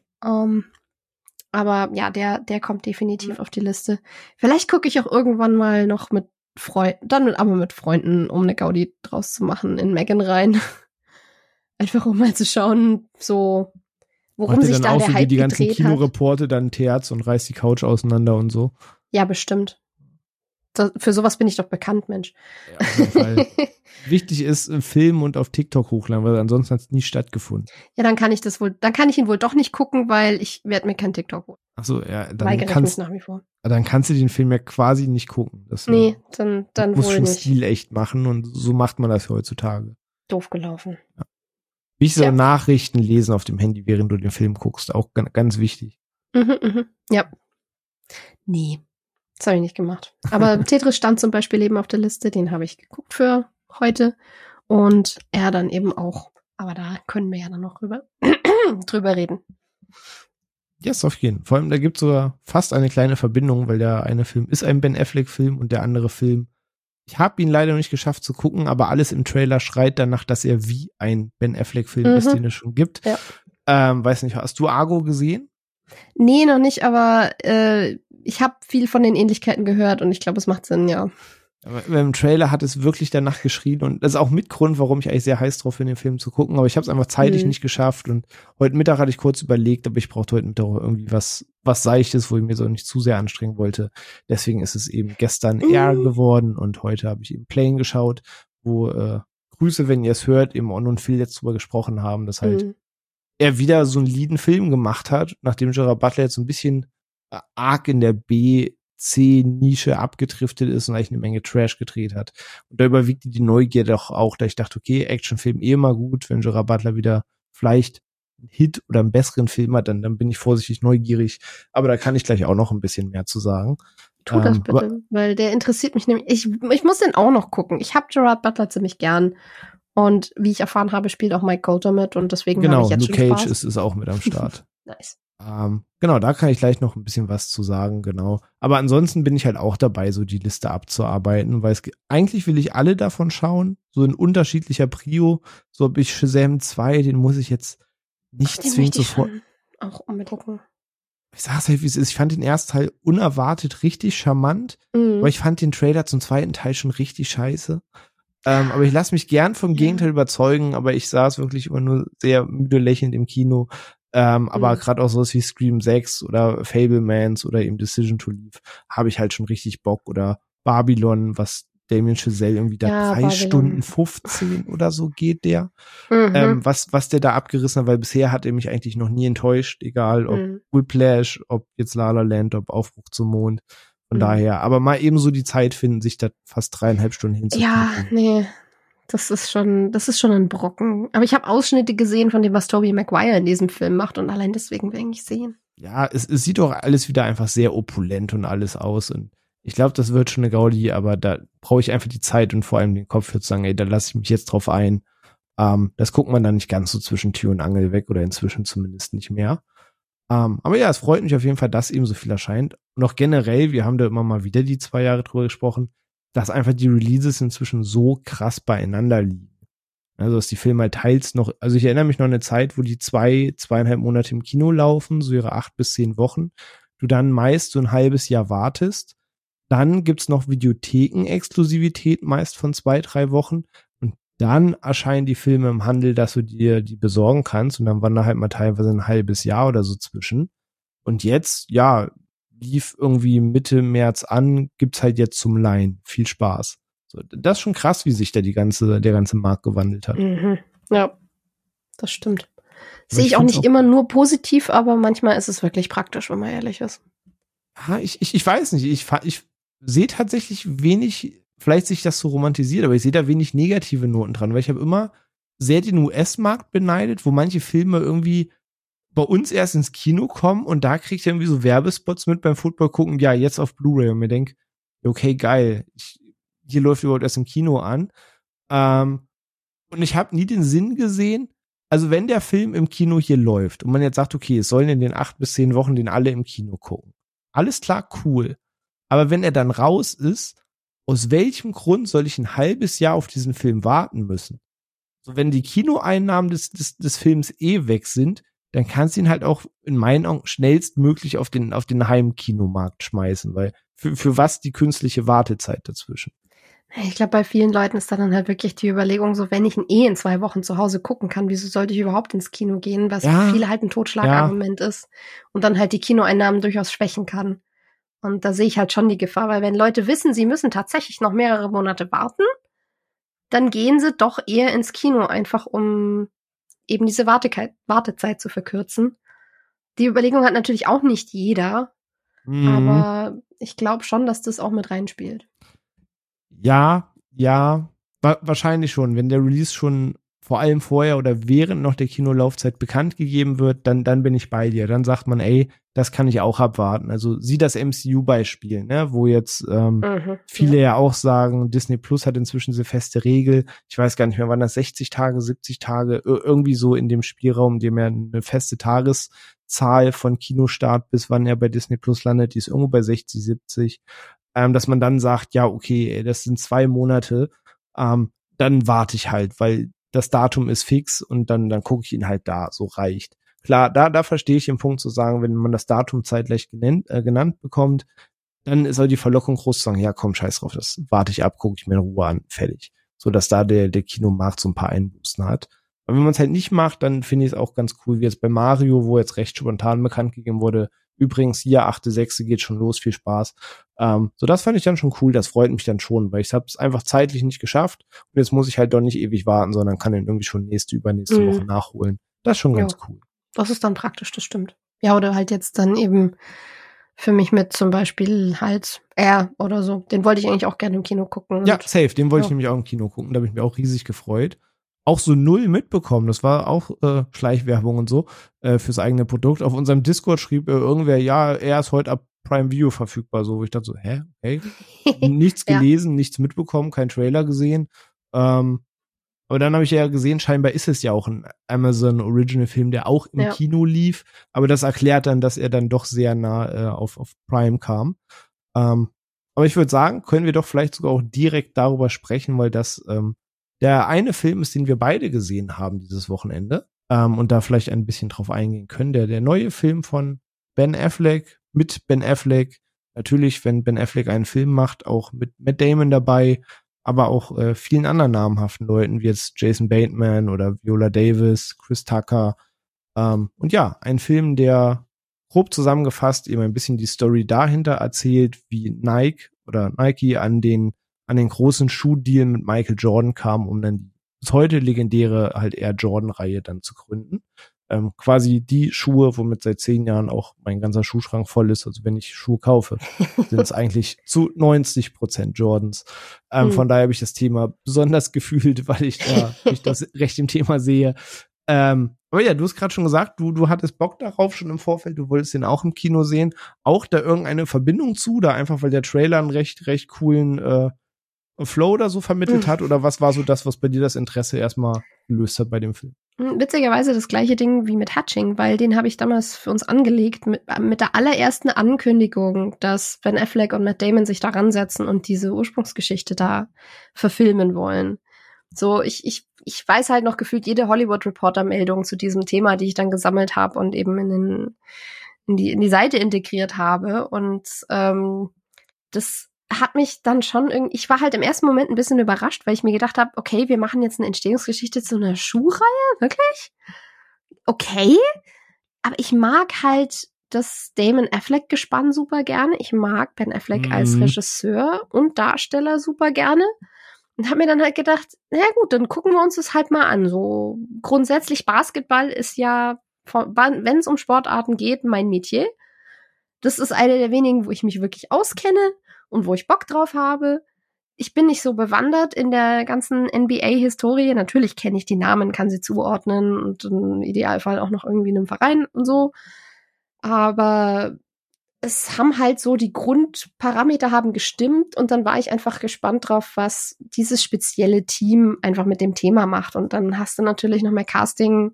Aber ja, der kommt definitiv auf die Liste. Vielleicht gucke ich auch irgendwann mal noch mit Freunden, um eine Gaudi draus zu machen, in Megan rein. Einfach um mal zu schauen, so worum sich da der Hype gedreht hat. Die ganzen Kinoreporte dann Terz und reißt die Couch auseinander und so. Ja, bestimmt. Für sowas bin ich doch bekannt, Mensch. Ja, auf jeden Fall. Wichtig ist Film und auf TikTok hochladen, weil ansonsten hat es nie stattgefunden. Ja, dann kann ich ihn wohl doch nicht gucken, weil ich werde mir kein TikTok holen. Ach so, ja, nach wie vor. Dann kannst du den Film ja quasi nicht gucken. Nee, dann muss wohl schon nicht. stilecht machen und so macht man das heutzutage. Doof gelaufen. Ja. Wichtig so Nachrichten lesen auf dem Handy, während du den Film guckst, auch ganz wichtig. Ja. Nee. Das habe ich nicht gemacht. Aber Tetris stand zum Beispiel eben auf der Liste, den habe ich geguckt für heute. Und er dann eben auch. Aber da können wir ja dann noch drüber reden. Yes, auf jeden Fall. Vor allem, da gibt es sogar fast eine kleine Verbindung, weil der eine Film ist ein Ben Affleck-Film und der andere Film, ich habe ihn leider noch nicht geschafft zu gucken, aber alles im Trailer schreit danach, dass er wie ein Ben Affleck-Film ist, den es schon gibt. Ja. Weiß nicht, hast du Argo gesehen? Nee, noch nicht, aber ich habe viel von den Ähnlichkeiten gehört und ich glaube, es macht Sinn, ja. Aber im Trailer hat es wirklich danach geschrien und das ist auch mit Grund, warum ich eigentlich sehr heiß drauf bin, den Film zu gucken, aber ich habe es einfach zeitlich nicht geschafft und heute Mittag hatte ich kurz überlegt, aber ich brauchte heute Mittag irgendwie was Seichtes, wo ich mir so nicht zu sehr anstrengen wollte. Deswegen ist es eben gestern Air geworden und heute habe ich eben Plane geschaut, wo Grüße, wenn ihr es hört, eben On und Phil jetzt drüber gesprochen haben, dass halt er wieder so einen soliden Film gemacht hat, nachdem Gerard Butler jetzt so ein bisschen arg in der B-C-Nische abgedriftet ist und eigentlich eine Menge Trash gedreht hat. Und da überwiegte die Neugier doch auch, da ich dachte, okay, Actionfilm immer gut, wenn Gerard Butler wieder vielleicht Hit oder einen besseren Film hat, dann bin ich vorsichtig neugierig. Aber da kann ich gleich auch noch ein bisschen mehr zu sagen. Tu das bitte, weil der interessiert mich nämlich. Ich muss den auch noch gucken. Ich habe Gerard Butler ziemlich gern. Und wie ich erfahren habe, spielt auch Mike Colter mit. Und deswegen habe ich jetzt Luke schon Cage Spaß. ist auch mit am Start. Nice. Genau, da kann ich gleich noch ein bisschen was zu sagen, genau. Aber ansonsten bin ich halt auch dabei, so die Liste abzuarbeiten, weil eigentlich will ich alle davon schauen, so in unterschiedlicher Prio. So ob ich Shazam 2, den muss ich jetzt nicht zwingend sofort. Auch unbedingt gucken. Ich sag's halt, wie es ist. Ich fand den ersten Teil unerwartet richtig charmant, aber ich fand den Trailer zum zweiten Teil schon richtig scheiße. Aber ich lasse mich gern vom Gegenteil überzeugen, aber ich saß wirklich immer nur sehr müde lächelnd im Kino. Aber gerade auch sowas wie Scream 6 oder Fablemans oder eben Decision to Leave habe ich halt schon richtig Bock. Oder Babylon, was Damien Chazelle irgendwie da 3 Stunden 15 oder so geht der. Was der da abgerissen hat, weil bisher hat er mich eigentlich noch nie enttäuscht, egal ob Whiplash, ob jetzt La La Land, ob Aufbruch zum Mond. Von daher, aber mal eben so die Zeit finden, sich da fast 3,5 Stunden hinzuziehen. Ja, nee. Das ist schon ein Brocken. Aber ich habe Ausschnitte gesehen von dem, was Tobey Maguire in diesem Film macht und allein deswegen will ich sehen. Ja, es sieht doch alles wieder einfach sehr opulent und alles aus und ich glaube, das wird schon eine Gaudi, aber da brauche ich einfach die Zeit und vor allem den Kopf für zu sagen, ey, da lasse ich mich jetzt drauf ein. Das guckt man dann nicht ganz so zwischen Tür und Angel weg oder inzwischen zumindest nicht mehr. Aber ja, es freut mich auf jeden Fall, dass eben so viel erscheint. Und auch generell, wir haben da immer mal wieder die 2 Jahre drüber gesprochen, dass einfach die Releases inzwischen so krass beieinander liegen. Also, dass die Filme halt teils noch, also ich erinnere mich noch an eine Zeit, wo die 2,5 Monate im Kino laufen, so ihre 8 bis 10 Wochen. Du dann meist so ein halbes Jahr wartest. Dann gibt's noch Videotheken-Exklusivität, meist von 2, 3 Wochen. Und dann erscheinen die Filme im Handel, dass du dir die besorgen kannst. Und dann waren da halt mal teilweise ein halbes Jahr oder so zwischen. Und jetzt, ja, lief irgendwie Mitte März an, gibt's halt jetzt zum Leihen. Viel Spaß. So, das ist schon krass, wie sich da der ganze Markt gewandelt hat. Ja, das stimmt. Sehe ich auch nicht immer nur positiv, aber manchmal ist es wirklich praktisch, wenn man ehrlich ist. Ja, ich weiß nicht. Ich sehe tatsächlich wenig, vielleicht sich das so romantisiert, aber ich sehe da wenig negative Noten dran, weil ich habe immer sehr den US-Markt beneidet, wo manche Filme irgendwie bei uns erst ins Kino kommen und da kriege ich irgendwie so Werbespots mit beim Football gucken, ja, jetzt auf Blu-ray und mir denke, okay, geil, hier läuft überhaupt erst im Kino an. Und ich habe nie den Sinn gesehen, also wenn der Film im Kino hier läuft und man jetzt sagt, okay, es sollen in den 8 bis 10 Wochen den alle im Kino gucken. Alles klar, cool. Aber wenn er dann raus ist, aus welchem Grund soll ich ein halbes Jahr auf diesen Film warten müssen? So, wenn die Kinoeinnahmen des Films weg sind, dann kannst du ihn halt auch in meinen Augen schnellstmöglich auf den Heimkinomarkt schmeißen, weil für was die künstliche Wartezeit dazwischen? Ich glaube, bei vielen Leuten ist dann halt wirklich die Überlegung so, wenn ich ihn in 2 Wochen zu Hause gucken kann, wieso sollte ich überhaupt ins Kino gehen, was für viele halt ein Totschlagargument ist und dann halt die Kinoeinnahmen durchaus schwächen kann. Und da sehe ich halt schon die Gefahr, weil wenn Leute wissen, sie müssen tatsächlich noch mehrere Monate warten, dann gehen sie doch eher ins Kino, einfach um eben diese Wartezeit zu verkürzen. Die Überlegung hat natürlich auch nicht jeder, aber ich glaube schon, dass das auch mit reinspielt. Ja, wahrscheinlich schon. Wenn der Release schon vor allem vorher oder während noch der Kinolaufzeit bekannt gegeben wird, dann bin ich bei dir. Dann sagt man, ey, das kann ich auch abwarten. Also sieh das MCU-Beispiel, ne, wo jetzt viele ja auch sagen, Disney Plus hat inzwischen diese feste Regel. Ich weiß gar nicht mehr, wann das 60 Tage, 70 Tage, irgendwie so in dem Spielraum, in dem er eine feste Tageszahl von Kinostart bis wann er bei Disney Plus landet, die ist irgendwo bei 60, 70. Dass man dann sagt, ja, okay, ey, das sind 2 Monate, dann warte ich halt, weil das Datum ist fix und dann gucke ich ihn halt da, so reicht. Klar, da verstehe ich den Punkt zu sagen, wenn man das Datum zeitgleich genannt bekommt, dann ist auch die Verlockung groß zu sagen, ja komm, scheiß drauf, das warte ich ab, gucke ich mir in Ruhe an, fertig. So, dass da der Kinomarkt so ein paar Einbußen hat. Aber wenn man es halt nicht macht, dann finde ich es auch ganz cool, wie jetzt bei Mario, wo jetzt recht spontan bekannt gegeben wurde, übrigens hier 8.6. geht schon los, viel Spaß. So, das fand ich dann schon cool, das freut mich dann schon, weil ich habe es einfach zeitlich nicht geschafft und jetzt muss ich halt doch nicht ewig warten, sondern kann dann irgendwie schon übernächste Woche nachholen. Das ist schon ganz cool. Das ist dann praktisch, das stimmt. Ja, oder halt jetzt dann eben für mich mit zum Beispiel halt Air oder so. Den wollte ich eigentlich auch gerne im Kino gucken. Ja, safe, den wollte ich nämlich auch im Kino gucken, da habe ich mich auch riesig gefreut. auch so null mitbekommen. Das war auch Schleichwerbung und so fürs eigene Produkt. Auf unserem Discord schrieb irgendwer, ja, er ist heute ab Prime Video verfügbar. So, wo ich dachte so, hä? Okay. Nichts gelesen, nichts mitbekommen, kein Trailer gesehen. Aber dann habe ich ja gesehen, scheinbar ist es ja auch ein Amazon Original Film, der auch im Kino lief. Aber das erklärt dann, dass er dann doch sehr nah auf Prime kam. Aber ich würde sagen, können wir doch vielleicht sogar auch direkt darüber sprechen, weil das der eine Film ist, den wir beide gesehen haben dieses Wochenende. Und da vielleicht ein bisschen drauf eingehen können. Der neue Film von Ben Affleck, mit Ben Affleck. Natürlich, wenn Ben Affleck einen Film macht, auch mit Matt Damon dabei, aber auch vielen anderen namhaften Leuten, wie jetzt Jason Bateman oder Viola Davis, Chris Tucker. Und ja, ein Film, der grob zusammengefasst eben ein bisschen die Story dahinter erzählt, wie Nike an den großen Schuhdeal mit Michael Jordan kam, um dann die bis heute legendäre halt Air Jordan-Reihe dann zu gründen. Quasi die Schuhe, womit seit 10 Jahren auch mein ganzer Schuhschrank voll ist. Also wenn ich Schuhe kaufe, sind es eigentlich zu 90% Jordans. Von daher habe ich das Thema besonders gefühlt, weil ich das recht im Thema sehe. Aber ja, du hast gerade schon gesagt, du hattest Bock darauf schon im Vorfeld, du wolltest den auch im Kino sehen. Auch da irgendeine Verbindung zu, da einfach, weil der Trailer einen recht coolen Flow oder so vermittelt hat? Oder was war so das, was bei dir das Interesse erstmal gelöst hat bei dem Film? Witzigerweise das gleiche Ding wie mit Hatching, weil den habe ich damals für uns angelegt mit der allerersten Ankündigung, dass Ben Affleck und Matt Damon sich daran setzen und diese Ursprungsgeschichte da verfilmen wollen. So, ich weiß halt noch gefühlt jede Hollywood-Reporter-Meldung zu diesem Thema, die ich dann gesammelt habe und eben in die Seite integriert habe. Und das hat mich dann schon irgendwie, ich war halt im ersten Moment ein bisschen überrascht, weil ich mir gedacht habe, okay, wir machen jetzt eine Entstehungsgeschichte zu einer Schuhreihe, wirklich? Okay, aber ich mag halt das Damon Affleck-Gespann super gerne. Ich mag Ben Affleck als Regisseur und Darsteller super gerne. Und habe mir dann halt gedacht, na gut, dann gucken wir uns das halt mal an. So grundsätzlich Basketball ist ja, wenn es um Sportarten geht, mein Metier. Das ist eine der wenigen, wo ich mich wirklich auskenne und wo ich Bock drauf habe. Ich bin nicht so bewandert in der ganzen NBA-Historie. Natürlich kenne ich die Namen, kann sie zuordnen und im Idealfall auch noch irgendwie in einem Verein und so. Aber es haben halt so, die Grundparameter haben gestimmt und dann war ich einfach gespannt drauf, was dieses spezielle Team einfach mit dem Thema macht. Und dann hast du natürlich noch mehr Casting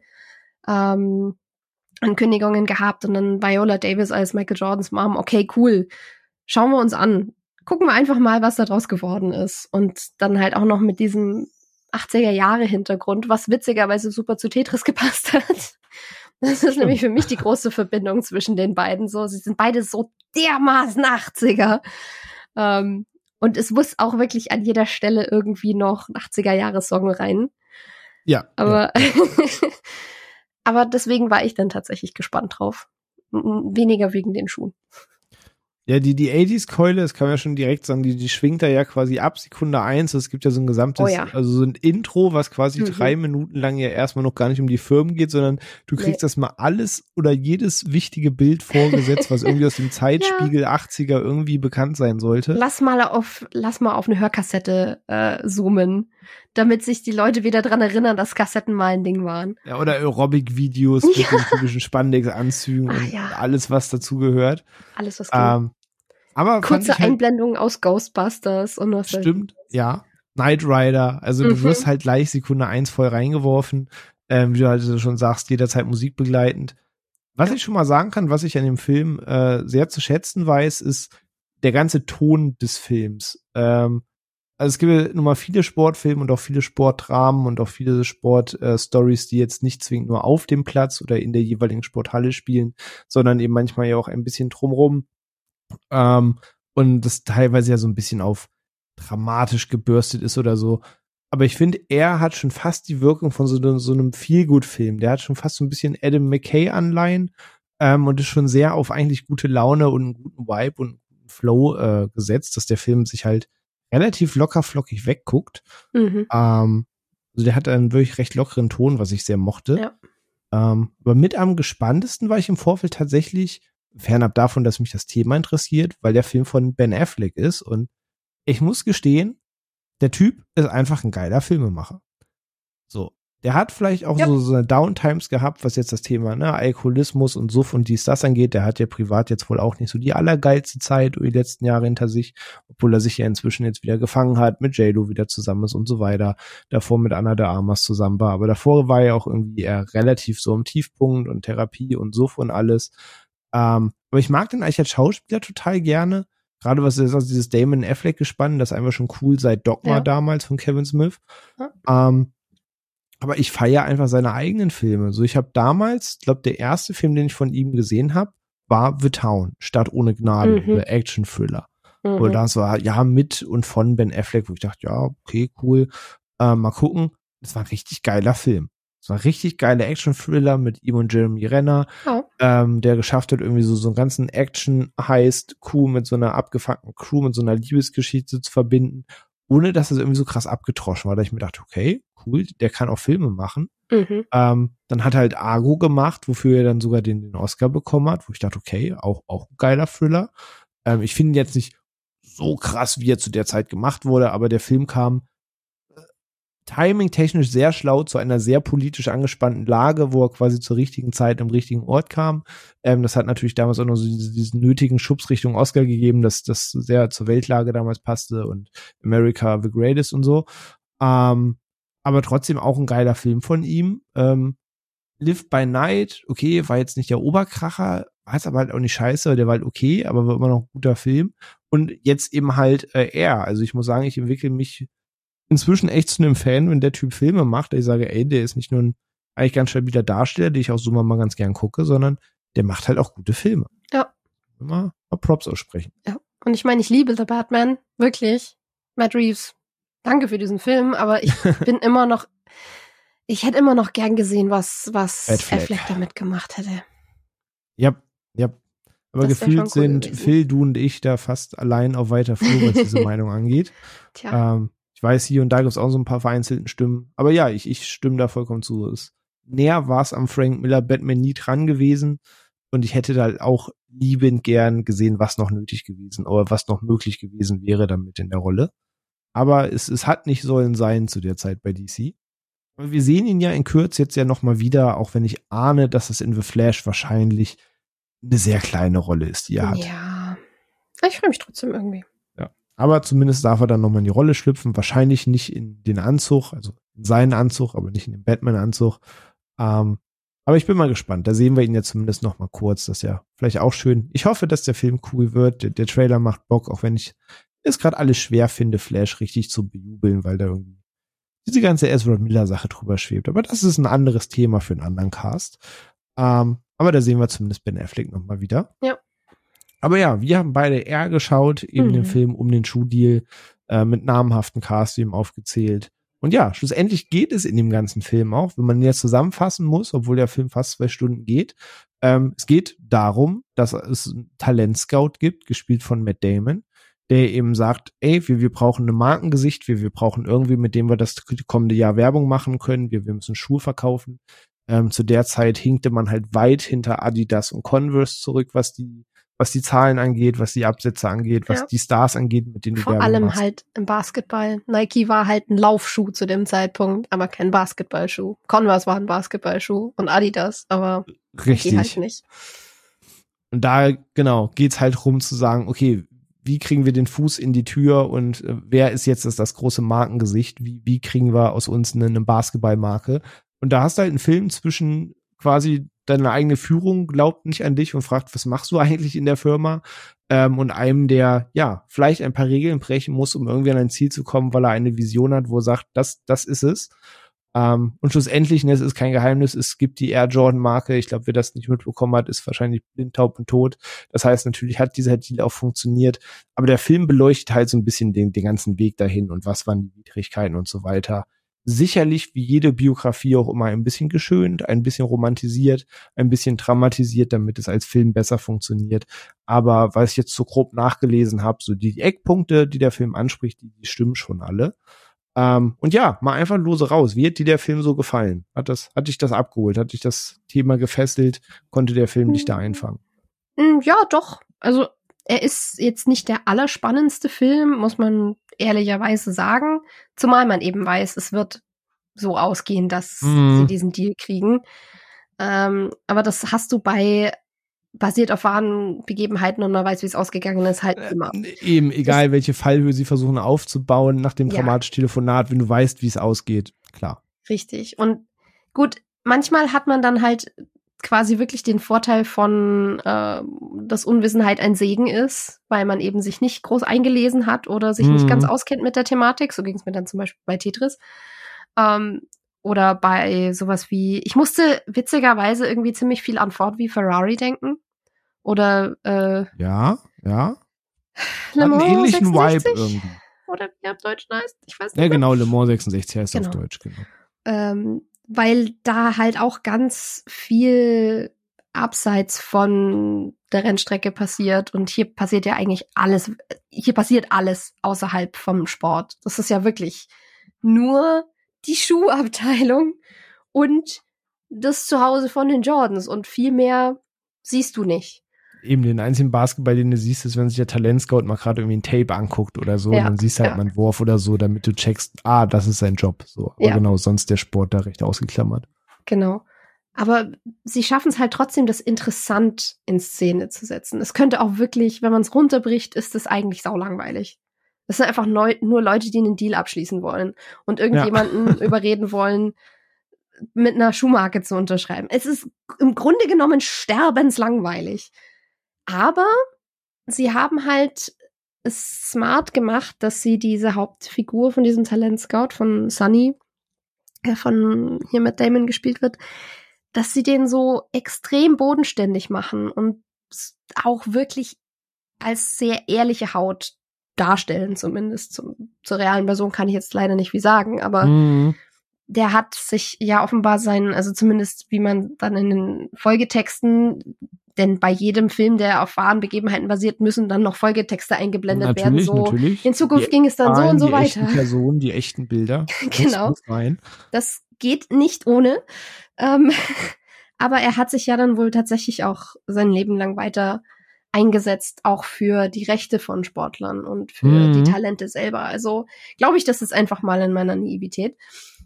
Ankündigungen gehabt und dann Viola Davis als Michael Jordans Mom. Okay, cool. Schauen wir uns an. Gucken wir einfach mal, was da draus geworden ist. Und dann halt auch noch mit diesem 80er-Jahre-Hintergrund, was witzigerweise super zu Tetris gepasst hat. Das ist nämlich für mich die große Verbindung zwischen den beiden. So, sie sind beide so dermaßen 80er. Und es muss auch wirklich an jeder Stelle irgendwie noch ein 80er-Jahre-Song rein. Ja. Aber, aber deswegen war ich dann tatsächlich gespannt drauf. Weniger wegen den Schuhen. Ja, die 80s-Keule, das kann man ja schon direkt sagen, die schwingt da ja quasi ab Sekunde 1. Es gibt ja so ein gesamtes, also so ein Intro, was quasi 3 Minuten lang ja erstmal noch gar nicht um die Firmen geht, sondern du kriegst das mal alles oder jedes wichtige Bild vorgesetzt, was irgendwie aus dem Zeitspiegel 80er irgendwie bekannt sein sollte. Lass mal auf eine Hörkassette zoomen, damit sich die Leute wieder dran erinnern, dass Kassetten mal ein Ding waren. Ja, oder Aerobic-Videos mit den typischen Spandex-Anzügen und alles, was dazu gehört. Alles, was geht. Aber kurze Einblendungen aus Ghostbusters und was. Stimmt, ja. Knight Rider, also du wirst halt gleich Sekunde 1 voll reingeworfen, wie du halt schon sagst, jederzeit musikbegleitend. Was ich schon mal sagen kann, was ich an dem Film sehr zu schätzen weiß, ist der ganze Ton des Films. Also es gibt nun mal viele Sportfilme und auch viele Sportdramen und auch viele Sportstories, die jetzt nicht zwingend nur auf dem Platz oder in der jeweiligen Sporthalle spielen, sondern eben manchmal ja auch ein bisschen drumrum. Und das teilweise ja so ein bisschen auf dramatisch gebürstet ist oder so. Aber ich finde, er hat schon fast die Wirkung von so einem Feel-Good-Film. Der hat schon fast so ein bisschen Adam McKay-Anleihen und ist schon sehr auf eigentlich gute Laune und einen guten Vibe und einen guten Flow gesetzt, dass der Film sich halt relativ lockerflockig wegguckt. Also der hat einen wirklich recht lockeren Ton, was ich sehr mochte. Ja. Aber mit am gespanntesten war ich im Vorfeld tatsächlich fernab davon, dass mich das Thema interessiert, weil der Film von Ben Affleck ist und ich muss gestehen, der Typ ist einfach ein geiler Filmemacher. So. der hat vielleicht auch so eine Downtimes gehabt, was jetzt das Thema, ne, Alkoholismus und Suff und dies, das angeht. Der hat ja privat jetzt wohl auch nicht so die allergeilste Zeit die letzten Jahre hinter sich, obwohl er sich ja inzwischen jetzt wieder gefangen hat, mit J-Lo wieder zusammen ist und so weiter. Davor mit Anna de Armas zusammen war. Aber davor war er auch irgendwie eher relativ so im Tiefpunkt und Therapie und Suff und alles. Aber ich mag den eigentlich als Schauspieler total gerne. Gerade was ist aus dieses Damon Affleck gespannt, das ist einfach schon cool seit Dogma damals von Kevin Smith. Ja. Aber ich feiere einfach seine eigenen Filme. So, ich habe damals, glaube der erste Film, den ich von ihm gesehen habe, war The Town, Stadt ohne Gnade, der Action-Thriller. Wo das war, mit und von Ben Affleck, wo ich dachte, ja, okay, cool, mal gucken. Das war ein richtig geiler Film. Das war ein richtig geiler Action-Thriller mit ihm und Jeremy Renner, der geschafft hat, irgendwie so einen ganzen Action-Heist-Coup mit so einer abgefuckten Crew, mit so einer Liebesgeschichte zu verbinden, ohne dass es irgendwie so krass abgetroschen war, da ich mir dachte, okay, cool, der kann auch Filme machen. Dann hat er halt Argo gemacht, wofür er dann sogar den Oscar bekommen hat, wo ich dachte, okay, auch ein geiler Thriller. Ich finde ihn jetzt nicht so krass, wie er zu der Zeit gemacht wurde, aber der Film kam timing-technisch sehr schlau zu einer sehr politisch angespannten Lage, wo er quasi zur richtigen Zeit am richtigen Ort kam. Das hat natürlich damals auch noch so diesen nötigen Schubs Richtung Oscar gegeben, dass das sehr zur Weltlage damals passte und America the Greatest und so. Aber trotzdem auch ein geiler Film von ihm. Live by Night, okay, war jetzt nicht der Oberkracher, war jetzt aber halt auch nicht scheiße, der war halt okay, aber war immer noch ein guter Film. Und jetzt eben halt er. Also ich muss sagen, ich entwickle mich inzwischen echt zu einem Fan, wenn der Typ Filme macht. Ich sage, ey, der ist nicht nur ein eigentlich ganz stabiler Darsteller, den ich auch so mal ganz gern gucke, sondern der macht halt auch gute Filme. Ja. Immer mal Props aussprechen. Ja. Und ich meine, ich liebe The Batman, wirklich. Matt Reeves, danke für diesen Film, aber ich hätte immer noch gern gesehen, was Affleck damit gemacht hätte. Ja. Aber das gefühlt sind Phil, du und ich da fast allein auf weiter Flur, was diese Meinung angeht. Tja. Ich weiß, hier und da gibt es auch so ein paar vereinzelten Stimmen. Aber ja, ich stimme da vollkommen zu. Näher war es am Frank Miller Batman nie dran gewesen. Und ich hätte da auch liebend gern gesehen, was noch nötig gewesen oder was noch möglich gewesen wäre damit in der Rolle. Aber es hat nicht sollen sein zu der Zeit bei DC. Aber wir sehen ihn ja in Kürze jetzt ja noch mal wieder, auch wenn ich ahne, dass es in The Flash wahrscheinlich eine sehr kleine Rolle ist, die er hat. Ja, ich freue mich trotzdem irgendwie. Aber zumindest darf er dann nochmal in die Rolle schlüpfen. Wahrscheinlich nicht in den Anzug, also in seinen Anzug, aber nicht in den Batman-Anzug. Aber ich bin mal gespannt. Da sehen wir ihn ja zumindest nochmal kurz. Das ist ja vielleicht auch schön. Ich hoffe, dass der Film cool wird. Der Trailer macht Bock, auch wenn ich es gerade alles schwer finde, Flash richtig zu bejubeln, weil da irgendwie diese ganze Ezra Miller-Sache drüber schwebt. Aber das ist ein anderes Thema für einen anderen Cast. Aber da sehen wir zumindest Ben Affleck nochmal wieder. Ja. Aber ja, wir haben beide eher geschaut, eben den Film um den Schuhdeal, mit namhaften Cast eben aufgezählt. Und ja, schlussendlich geht es in dem ganzen Film auch, wenn man ihn jetzt zusammenfassen muss, obwohl der Film fast 2 Stunden geht. Es geht darum, dass es einen Talentscout gibt, gespielt von Matt Damon, der eben sagt, ey, wir brauchen ein Markengesicht, wir brauchen irgendwie, mit dem wir das kommende Jahr Werbung machen können, wir müssen Schuhe verkaufen. Zu der Zeit hinkte man halt weit hinter Adidas und Converse zurück, was die Zahlen angeht, was die Absätze angeht, was die Stars angeht, mit denen du Werbung machst. Vor allem halt im Basketball. Nike war halt ein Laufschuh zu dem Zeitpunkt, aber kein Basketballschuh. Converse war ein Basketballschuh und Adidas, aber Nike halt nicht. Und da, genau, geht's halt rum zu sagen, okay, wie kriegen wir den Fuß in die Tür und wer ist jetzt das große Markengesicht? Wie kriegen wir aus uns eine Basketballmarke? Und da hast du halt einen Film zwischen quasi deine eigene Führung glaubt nicht an dich und fragt, was machst du eigentlich in der Firma? Und einem, der ja vielleicht ein paar Regeln brechen muss, um irgendwie an ein Ziel zu kommen, weil er eine Vision hat, wo er sagt, das ist es. Und schlussendlich, es ist kein Geheimnis, es gibt die Air Jordan Marke. Ich glaube, wer das nicht mitbekommen hat, ist wahrscheinlich blind, taub und tot. Das heißt, natürlich hat dieser Deal auch funktioniert. Aber der Film beleuchtet halt so ein bisschen den ganzen Weg dahin und was waren die Widrigkeiten und so weiter. Sicherlich wie jede Biografie auch immer ein bisschen geschönt, ein bisschen romantisiert, ein bisschen dramatisiert, damit es als Film besser funktioniert. Aber weil ich jetzt so grob nachgelesen habe, so die Eckpunkte, die der Film anspricht, die stimmen schon alle. Und ja, mal einfach lose raus. Wie hat dir der Film so gefallen? Hat dich das abgeholt? Hat dich das Thema gefesselt? Konnte der Film dich da einfangen? Ja, doch. Also er ist jetzt nicht der allerspannendste Film, muss man ehrlicherweise sagen. Zumal man eben weiß, es wird so ausgehen, dass sie diesen Deal kriegen. Aber das hast du basiert auf wahren Begebenheiten und man weiß, wie es ausgegangen ist, halt immer. Eben, egal welche Fallhöhe sie versuchen aufzubauen nach dem dramatischen Telefonat, wenn du weißt, wie es ausgeht, klar. Richtig. Und gut, manchmal hat man dann halt quasi wirklich den Vorteil von, dass Unwissenheit ein Segen ist, weil man eben sich nicht groß eingelesen hat oder sich nicht ganz auskennt mit der Thematik. So ging es mir dann zum Beispiel bei Tetris. Oder bei sowas wie, ich musste witzigerweise irgendwie ziemlich viel an Ford v Ferrari denken. Oder ja. Le Mans einen ähnlichen 66? Vibe irgendwie. Oder wie er auf Deutsch heißt? Ich weiß nicht. Ja, genau, Le Mans 66 heißt auf Deutsch, genau. Weil da halt auch ganz viel abseits von der Rennstrecke passiert und hier passiert ja eigentlich alles, hier passiert alles außerhalb vom Sport. Das ist ja wirklich nur die Schuhabteilung und das Zuhause von den Jordans und viel mehr siehst du nicht. Eben den einzigen Basketball, den du siehst, ist, wenn sich der Talentscout mal gerade irgendwie ein Tape anguckt oder so, und dann siehst du halt mal einen Wurf oder so, damit du checkst, das ist sein Job. So. Aber genau, sonst der Sport da recht ausgeklammert. Genau. Aber sie schaffen es halt trotzdem, das interessant in Szene zu setzen. Es könnte auch wirklich, wenn man es runterbricht, ist es eigentlich saulangweilig. Das sind einfach nur Leute, die einen Deal abschließen wollen und irgendjemanden überreden wollen, mit einer Schuhmarke zu unterschreiben. Es ist im Grunde genommen sterbenslangweilig. Aber sie haben halt es smart gemacht, dass sie diese Hauptfigur von diesem Talentscout, von Sunny, der von hier Matt Damon gespielt wird, dass sie den so extrem bodenständig machen und auch wirklich als sehr ehrliche Haut darstellen, zumindest. Zur realen Person kann ich jetzt leider nicht viel sagen, aber der hat sich ja offenbar also zumindest wie man dann in den Folgetexten, denn bei jedem Film, der auf wahren Begebenheiten basiert, müssen dann noch Folgetexte eingeblendet werden. So natürlich. In Zukunft ging es dann so und so weiter. Die echten Personen, die echten Bilder. Genau. Muss rein. Das geht nicht ohne. Aber er hat sich ja dann wohl tatsächlich auch sein Leben lang weiter eingesetzt, auch für die Rechte von Sportlern und für die Talente selber. Also glaube ich, das ist einfach mal in meiner Naivität.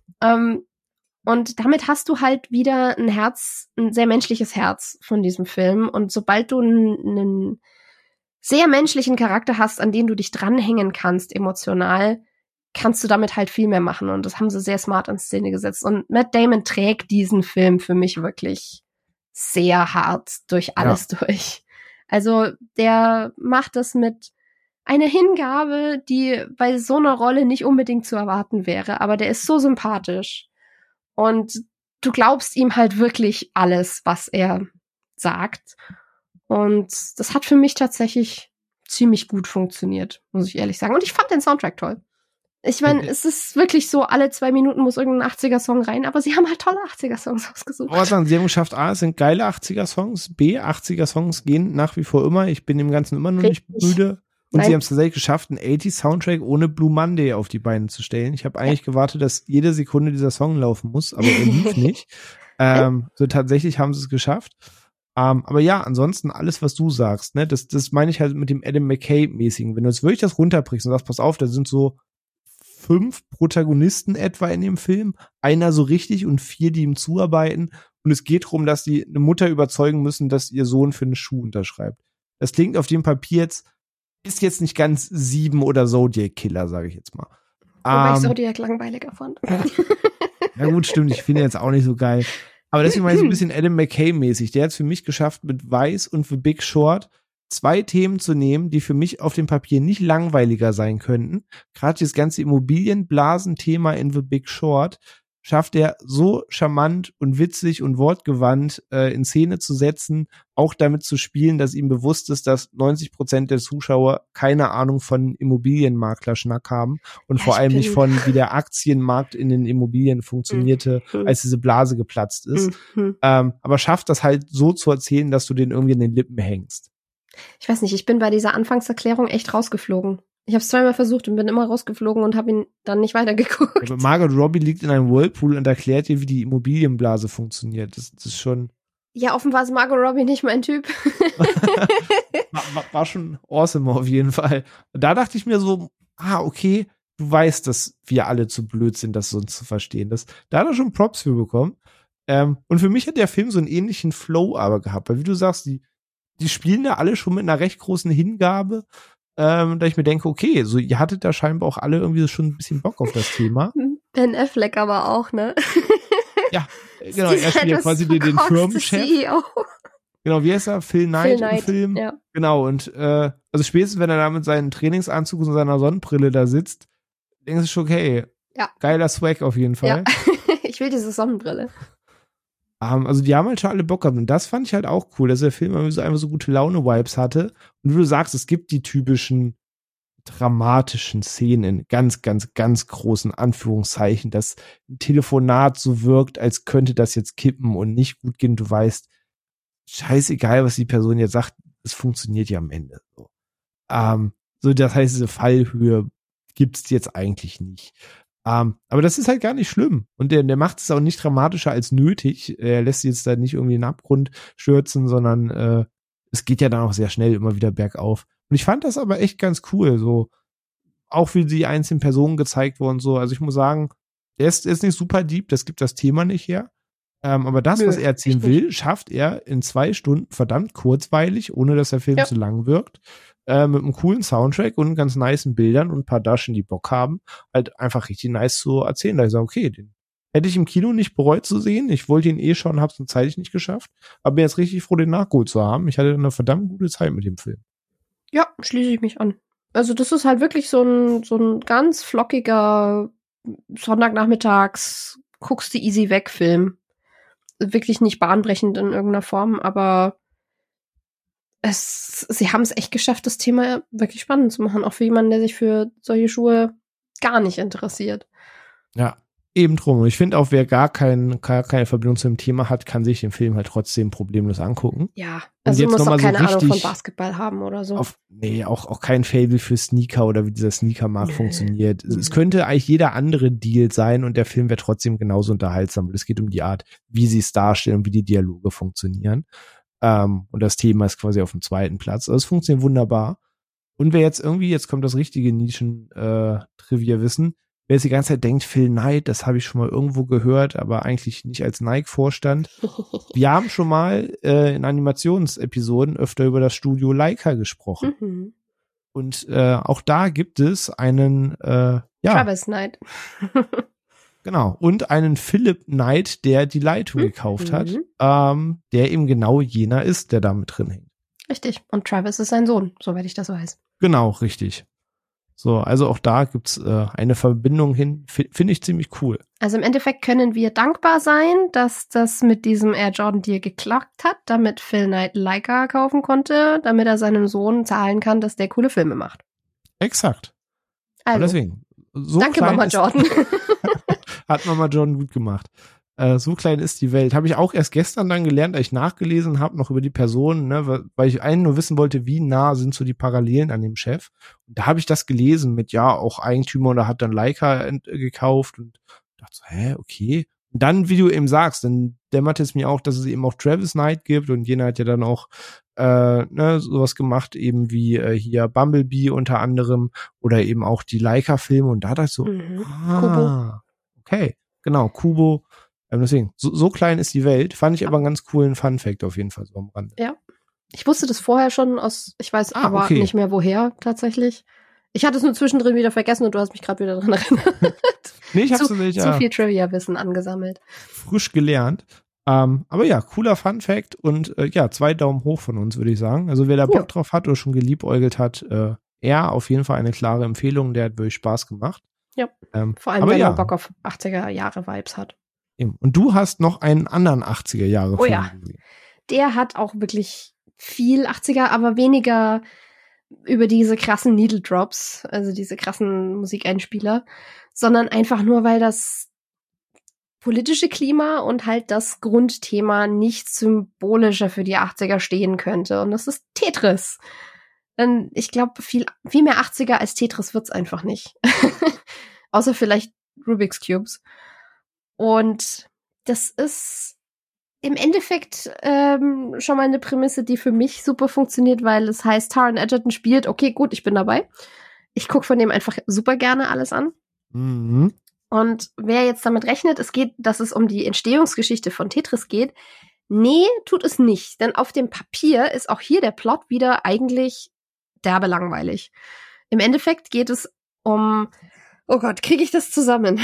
Und damit hast du halt wieder ein sehr menschliches Herz von diesem Film. Und sobald du einen sehr menschlichen Charakter hast, an den du dich dranhängen kannst, emotional, kannst du damit halt viel mehr machen. Und das haben sie sehr smart in Szene gesetzt. Und Matt Damon trägt diesen Film für mich wirklich sehr hart durch alles durch. Also der macht das mit einer Hingabe, die bei so einer Rolle nicht unbedingt zu erwarten wäre. Aber der ist so sympathisch. Und du glaubst ihm halt wirklich alles, was er sagt. Und das hat für mich tatsächlich ziemlich gut funktioniert, muss ich ehrlich sagen. Und ich fand den Soundtrack toll. Ich meine, es ist wirklich so, alle 2 Minuten muss irgendein 80er-Song rein, aber sie haben halt tolle 80er-Songs ausgesucht. Aber sagen, sie haben geschafft, es sind geile 80er-Songs, 80er-Songs gehen nach wie vor immer. Ich bin dem Ganzen immer noch nicht müde. Und sie haben es tatsächlich geschafft, einen 80s-Soundtrack ohne Blue Monday auf die Beine zu stellen. Ich habe eigentlich gewartet, dass jede Sekunde dieser Song laufen muss, aber er lief nicht. So tatsächlich haben sie es geschafft. Aber ja, ansonsten alles, was du sagst, ne, das meine ich halt mit dem Adam McKay-mäßigen. Wenn du jetzt wirklich das runterbrichst und sagst, pass auf, da sind so 5 Protagonisten etwa in dem Film, einer so richtig und 4, die ihm zuarbeiten. Und es geht darum, dass die eine Mutter überzeugen müssen, dass ihr Sohn für einen Schuh unterschreibt. Das klingt auf dem Papier ist jetzt nicht ganz 7 oder Zodiac Killer, sage ich jetzt mal. Wobei ich Zodiac langweiliger fand. Ja gut, stimmt, ich finde ihn jetzt auch nicht so geil. Aber deswegen war ich so ein bisschen Adam McKay-mäßig. Der hat es für mich geschafft, mit Vice und The Big Short 2 Themen zu nehmen, die für mich auf dem Papier nicht langweiliger sein könnten. Gerade das ganze Immobilienblasen-Thema in The Big Short schafft er so charmant und witzig und wortgewandt in Szene zu setzen, auch damit zu spielen, dass ihm bewusst ist, dass 90% der Zuschauer keine Ahnung von Immobilienmaklerschnack haben und vor allem nicht von, wie der Aktienmarkt in den Immobilien funktionierte, als diese Blase geplatzt ist. Aber schafft das halt so zu erzählen, dass du den irgendwie in den Lippen hängst. Ich weiß nicht, ich bin bei dieser Anfangserklärung echt rausgeflogen. Ich habe es 2-mal versucht und bin immer rausgeflogen und habe ihn dann nicht weitergeguckt. Ja, Margot Robbie liegt in einem Whirlpool und erklärt dir, wie die Immobilienblase funktioniert. Das ist schon... Ja, offenbar ist Margot Robbie nicht mein Typ. war schon awesome auf jeden Fall. Da dachte ich mir so, okay, du weißt, dass wir alle zu blöd sind, das so zu verstehen. Da hat er schon Props für bekommen. Und für mich hat der Film so einen ähnlichen Flow aber gehabt, weil wie du sagst, die spielen da alle schon mit einer recht großen Hingabe, da ich mir denke, okay, so ihr hattet da scheinbar auch alle irgendwie schon ein bisschen Bock auf das Thema. Ben Affleck aber auch, ne? Ja, genau, er spielt ja quasi den Firmenchef. CEO. Genau, wie heißt er? Phil Knight im Film. Ja. Genau, und also spätestens, wenn er da mit seinem Trainingsanzug und seiner Sonnenbrille da sitzt, denkst du schon, okay, geiler Swag auf jeden Fall. Ja. Ich will diese Sonnenbrille. Also die haben halt schon alle Bock gehabt. Und das fand ich halt auch cool, dass der Film einfach so gute Laune-Vibes hatte. Und wie du sagst, es gibt die typischen dramatischen Szenen in ganz, ganz, ganz großen Anführungszeichen, dass ein Telefonat so wirkt, als könnte das jetzt kippen und nicht gut gehen. Du weißt, scheißegal, was die Person jetzt sagt, es funktioniert ja am Ende. So, das heißt, diese Fallhöhe gibt's jetzt eigentlich nicht. Aber das ist halt gar nicht schlimm. Und der macht es auch nicht dramatischer als nötig. Er lässt jetzt da nicht irgendwie in den Abgrund stürzen, sondern es geht ja dann auch sehr schnell immer wieder bergauf. Und ich fand das aber echt ganz cool, so auch wie die einzelnen Personen gezeigt wurden, so. Also ich muss sagen, er ist nicht super deep, das gibt das Thema nicht her. Aber das, was er erzählen will, schafft er in 2 Stunden verdammt kurzweilig, ohne dass der Film zu lang wirkt. Mit einem coolen Soundtrack und ganz nicen Bildern und ein paar Daschen, die Bock haben, halt einfach richtig nice zu erzählen. Da ich sage, okay, den hätte ich im Kino nicht bereut zu sehen. Ich wollte ihn schauen, hab's zeitlich nicht geschafft. Aber bin jetzt richtig froh, den nachgeholt zu haben. Ich hatte eine verdammt gute Zeit mit dem Film. Ja, schließe ich mich an. Also das ist halt wirklich so ein ganz flockiger Sonntagnachmittags guckst du easy weg Film. Wirklich nicht bahnbrechend in irgendeiner Form, aber sie haben es echt geschafft, das Thema wirklich spannend zu machen, auch für jemanden, der sich für solche Schuhe gar nicht interessiert. Ja, eben drum. Und ich finde auch, wer gar keine Verbindung zu dem Thema hat, kann sich den Film halt trotzdem problemlos angucken. Ja, also du musst auch keine Ahnung von Basketball haben oder so. Auch kein Faible für Sneaker oder wie dieser Sneakermarkt funktioniert. Es könnte eigentlich jeder andere Deal sein und der Film wäre trotzdem genauso unterhaltsam. Und es geht um die Art, wie sie es darstellen und wie die Dialoge funktionieren. Und das Thema ist quasi auf dem 2. Platz. Also es funktioniert wunderbar. Und wer jetzt kommt das richtige Nischen-Trivia-Wissen, wer jetzt die ganze Zeit denkt, Phil Knight, das habe ich schon mal irgendwo gehört, aber eigentlich nicht als Nike-Vorstand. Wir haben schon mal in Animationsepisoden öfter über das Studio Leica gesprochen. Mhm. Und auch da gibt es einen Travis Knight. Genau. Und einen Philip Knight, der die Leitung gekauft hat, der eben genau jener ist, der da mit drin hängt. Richtig. Und Travis ist sein Sohn, soweit ich das weiß. Genau, richtig. So, also auch da gibt's eine Verbindung hin. Finde ich ziemlich cool. Also im Endeffekt können wir dankbar sein, dass das mit diesem Air Jordan Deal geklappt hat, damit Phil Knight Leica kaufen konnte, damit er seinem Sohn zahlen kann, dass der coole Filme macht. Exakt. Also, deswegen. So danke Mama Jordan. Hat Mama Jordan gut gemacht. So klein ist die Welt. Habe ich auch erst gestern dann gelernt, als ich nachgelesen habe, noch über die Personen, ne, weil ich nur wissen wollte, wie nah sind so die Parallelen an dem Chef. Und da habe ich das gelesen mit, ja, auch Eigentümer, und er hat dann Leica gekauft und dachte so, okay. Und dann, wie du eben sagst, dann dämmert es mir auch, dass es eben auch Travis Knight gibt und jener hat ja dann auch sowas gemacht, eben wie hier Bumblebee unter anderem oder eben auch die Leica-Filme und da dachte ich so, Kubo. Okay, genau, Kubo. Deswegen, so klein ist die Welt. Fand ich aber einen ganz coolen Fun-Fact auf jeden Fall so am Rande. Ja. Ich wusste das vorher schon ich weiß aber nicht mehr woher tatsächlich. Ich hatte es nur zwischendrin wieder vergessen und du hast mich gerade wieder daran erinnert. Nee, ich hab's zu viel Trivia-Wissen angesammelt. Frisch gelernt. Aber ja, cooler Fun-Fact und 2 Daumen hoch von uns, würde ich sagen. Also wer da Bock drauf hat oder schon geliebäugelt hat, er auf jeden Fall eine klare Empfehlung, der hat wirklich Spaß gemacht. Ja, vor allem, wenn er Bock auf 80er-Jahre-Vibes hat. Und du hast noch einen anderen 80er-Jahre-Film gesehen. Der hat auch wirklich viel 80er, aber weniger über diese krassen Needle Drops, also diese krassen Musikeinspieler, sondern einfach nur, weil das politische Klima und halt das Grundthema nicht symbolischer für die 80er stehen könnte. Und das ist Tetris. Denn ich glaube, viel mehr 80er als Tetris wird's einfach nicht. Außer vielleicht Rubik's Cubes. Und das ist im Endeffekt schon mal eine Prämisse, die für mich super funktioniert, weil es heißt, Taron Egerton spielt, okay, gut, ich bin dabei. Ich gucke von dem einfach super gerne alles an. Mhm. Und wer jetzt damit rechnet, dass es um die Entstehungsgeschichte von Tetris geht, nee, tut es nicht. Denn auf dem Papier ist auch hier der Plot wieder eigentlich derbe langweilig. Im Endeffekt geht es um, oh Gott, kriege ich das zusammen?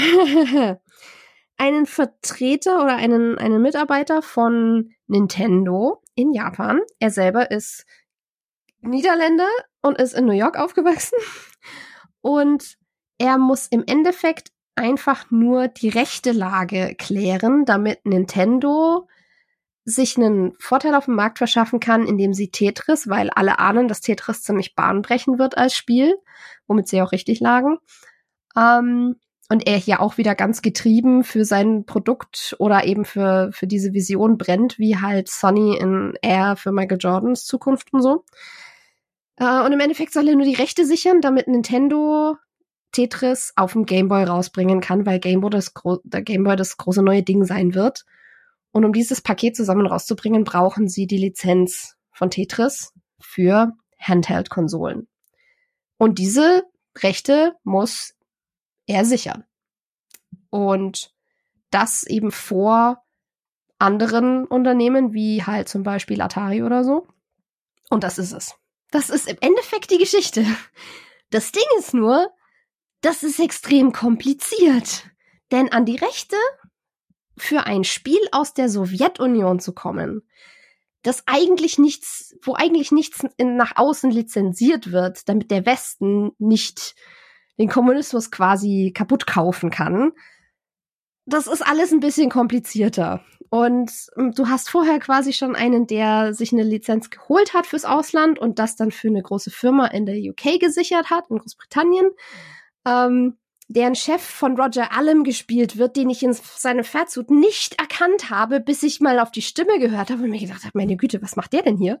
Einen Vertreter oder einen Mitarbeiter von Nintendo in Japan. Er selber ist Niederländer und ist in New York aufgewachsen. Und er muss im Endeffekt einfach nur die rechte Lage klären, damit Nintendo sich einen Vorteil auf dem Markt verschaffen kann, indem sie Tetris, weil alle ahnen, dass Tetris ziemlich bahnbrechend wird als Spiel, womit sie auch richtig lagen. Und er hier auch wieder ganz getrieben für sein Produkt oder eben für diese Vision brennt, wie halt Sonny in Air für Michael Jordans Zukunft und so. Und im Endeffekt soll er nur die Rechte sichern, damit Nintendo Tetris auf dem Gameboy rausbringen kann, weil der Gameboy das große neue Ding sein wird. Und um dieses Paket zusammen rauszubringen, brauchen sie die Lizenz von Tetris für Handheld-Konsolen. Und diese Rechte muss er sichern. Und das eben vor anderen Unternehmen, wie halt zum Beispiel Atari oder so. Und das ist es. Das ist im Endeffekt die Geschichte. Das Ding ist nur, das ist extrem kompliziert. Denn an die Rechte für ein Spiel aus der Sowjetunion zu kommen, wo eigentlich nichts nach außen lizenziert wird, damit der Westen nicht den Kommunismus quasi kaputt kaufen kann, das ist alles ein bisschen komplizierter. Und du hast vorher quasi schon einen, der sich eine Lizenz geholt hat fürs Ausland und das dann für eine große Firma in der UK gesichert hat, in Großbritannien, deren Chef von Roger Allam gespielt wird, den ich in seinem Fatsuit nicht erkannt habe, bis ich mal auf die Stimme gehört habe und mir gedacht habe, meine Güte, was macht der denn hier?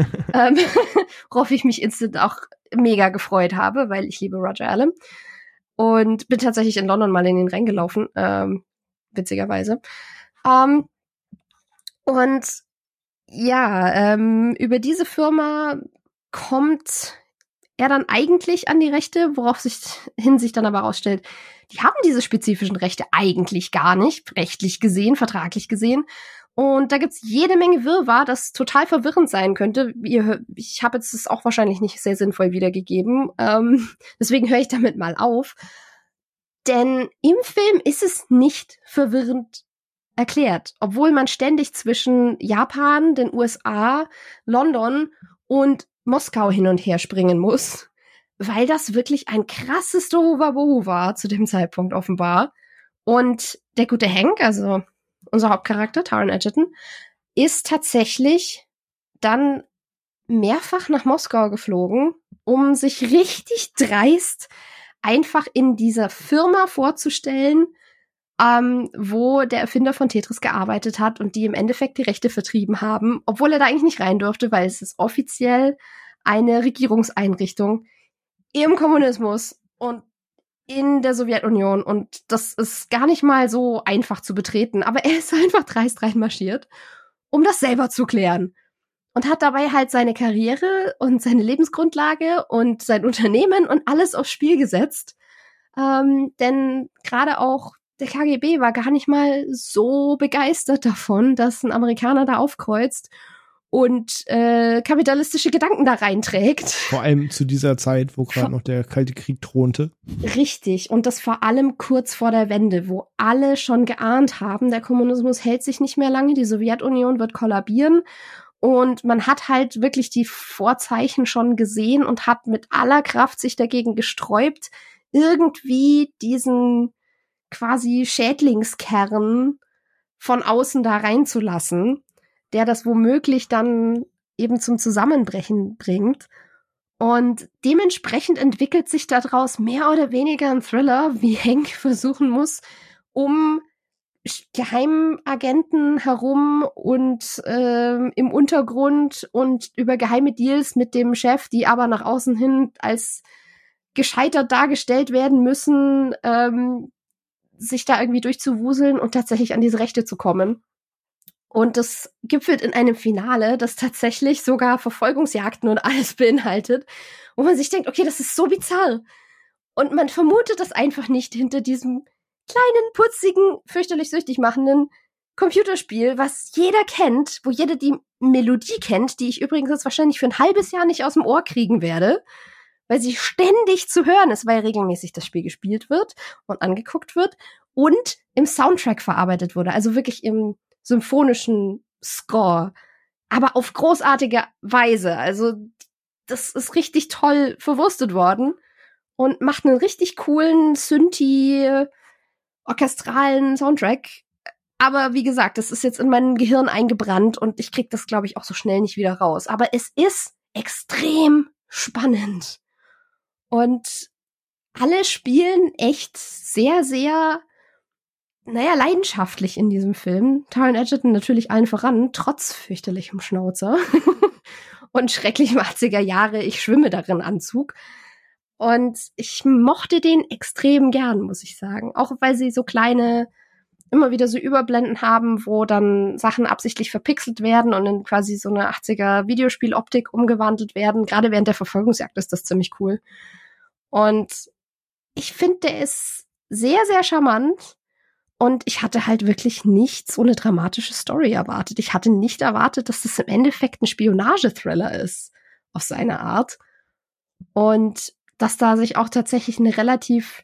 Worauf ich mich instant auch mega gefreut habe, weil ich liebe Roger Allam. Und bin tatsächlich in London mal in den reingelaufen, witzigerweise. Und ja, über diese Firma kommt er dann eigentlich an die Rechte, worauf sich dann aber rausstellt, die haben diese spezifischen Rechte eigentlich gar nicht, rechtlich gesehen, vertraglich gesehen. Und da gibt's jede Menge Wirrwarr, das total verwirrend sein könnte. Ich habe jetzt das auch wahrscheinlich nicht sehr sinnvoll wiedergegeben. Deswegen höre ich damit mal auf. Denn im Film ist es nicht verwirrend erklärt, obwohl man ständig zwischen Japan, den USA, London und Moskau hin und her springen muss, weil das wirklich ein krasses Tohuwabohu war zu dem Zeitpunkt offenbar. Und der gute Hank, also unser Hauptcharakter, Taron Egerton, ist tatsächlich dann mehrfach nach Moskau geflogen, um sich richtig dreist einfach in dieser Firma vorzustellen, wo der Erfinder von Tetris gearbeitet hat und die im Endeffekt die Rechte vertrieben haben, obwohl er da eigentlich nicht rein durfte, weil es ist offiziell eine Regierungseinrichtung im Kommunismus und in der Sowjetunion und das ist gar nicht mal so einfach zu betreten, aber er ist einfach dreist reinmarschiert, um das selber zu klären und hat dabei halt seine Karriere und seine Lebensgrundlage und sein Unternehmen und alles aufs Spiel gesetzt, denn gerade auch der KGB war gar nicht mal so begeistert davon, dass ein Amerikaner da aufkreuzt und kapitalistische Gedanken da reinträgt. Vor allem zu dieser Zeit, wo gerade noch der Kalte Krieg thronte. Richtig. Und das vor allem kurz vor der Wende, wo alle schon geahnt haben, der Kommunismus hält sich nicht mehr lange, die Sowjetunion wird kollabieren. Und man hat halt wirklich die Vorzeichen schon gesehen und hat mit aller Kraft sich dagegen gesträubt, irgendwie diesen quasi Schädlingskern von außen da reinzulassen, der das womöglich dann eben zum Zusammenbrechen bringt. Und dementsprechend entwickelt sich daraus mehr oder weniger ein Thriller, wie Hank versuchen muss, um Geheimagenten herum und im Untergrund und über geheime Deals mit dem Chef, die aber nach außen hin als gescheitert dargestellt werden müssen, sich da irgendwie durchzuwuseln und tatsächlich an diese Rechte zu kommen. Und das gipfelt in einem Finale, das tatsächlich sogar Verfolgungsjagden und alles beinhaltet, wo man sich denkt, okay, das ist so bizarr. Und man vermutet das einfach nicht hinter diesem kleinen, putzigen, fürchterlich süchtig machenden Computerspiel, was jeder kennt, wo jeder die Melodie kennt, die ich übrigens jetzt wahrscheinlich für ein halbes Jahr nicht aus dem Ohr kriegen werde, weil sie ständig zu hören ist, weil regelmäßig das Spiel gespielt wird und angeguckt wird und im Soundtrack verarbeitet wurde, also wirklich im symphonischen Score, aber auf großartige Weise. Also das ist richtig toll verwurstet worden und macht einen richtig coolen Synthi orchestralen Soundtrack. Aber wie gesagt, das ist jetzt in meinem Gehirn eingebrannt und ich krieg das, glaube ich, auch so schnell nicht wieder raus. Aber es ist extrem spannend. Und alle spielen echt sehr, sehr, leidenschaftlich in diesem Film. Taron Egerton natürlich allen voran, trotz fürchterlichem Schnauzer und schrecklichem 80er Jahre Ich schwimme darin Anzug. Und ich mochte den extrem gern, muss ich sagen. Auch weil sie so kleine, immer wieder so Überblenden haben, wo dann Sachen absichtlich verpixelt werden und in quasi so eine 80er Videospieloptik umgewandelt werden. Gerade während der Verfolgungsjagd ist das ziemlich cool. Und ich finde, der ist sehr, sehr charmant. Und ich hatte halt wirklich nicht so eine dramatische Story erwartet. Ich hatte nicht erwartet, dass das im Endeffekt ein Spionage-Thriller ist, auf seine Art. Und dass da sich auch tatsächlich eine relativ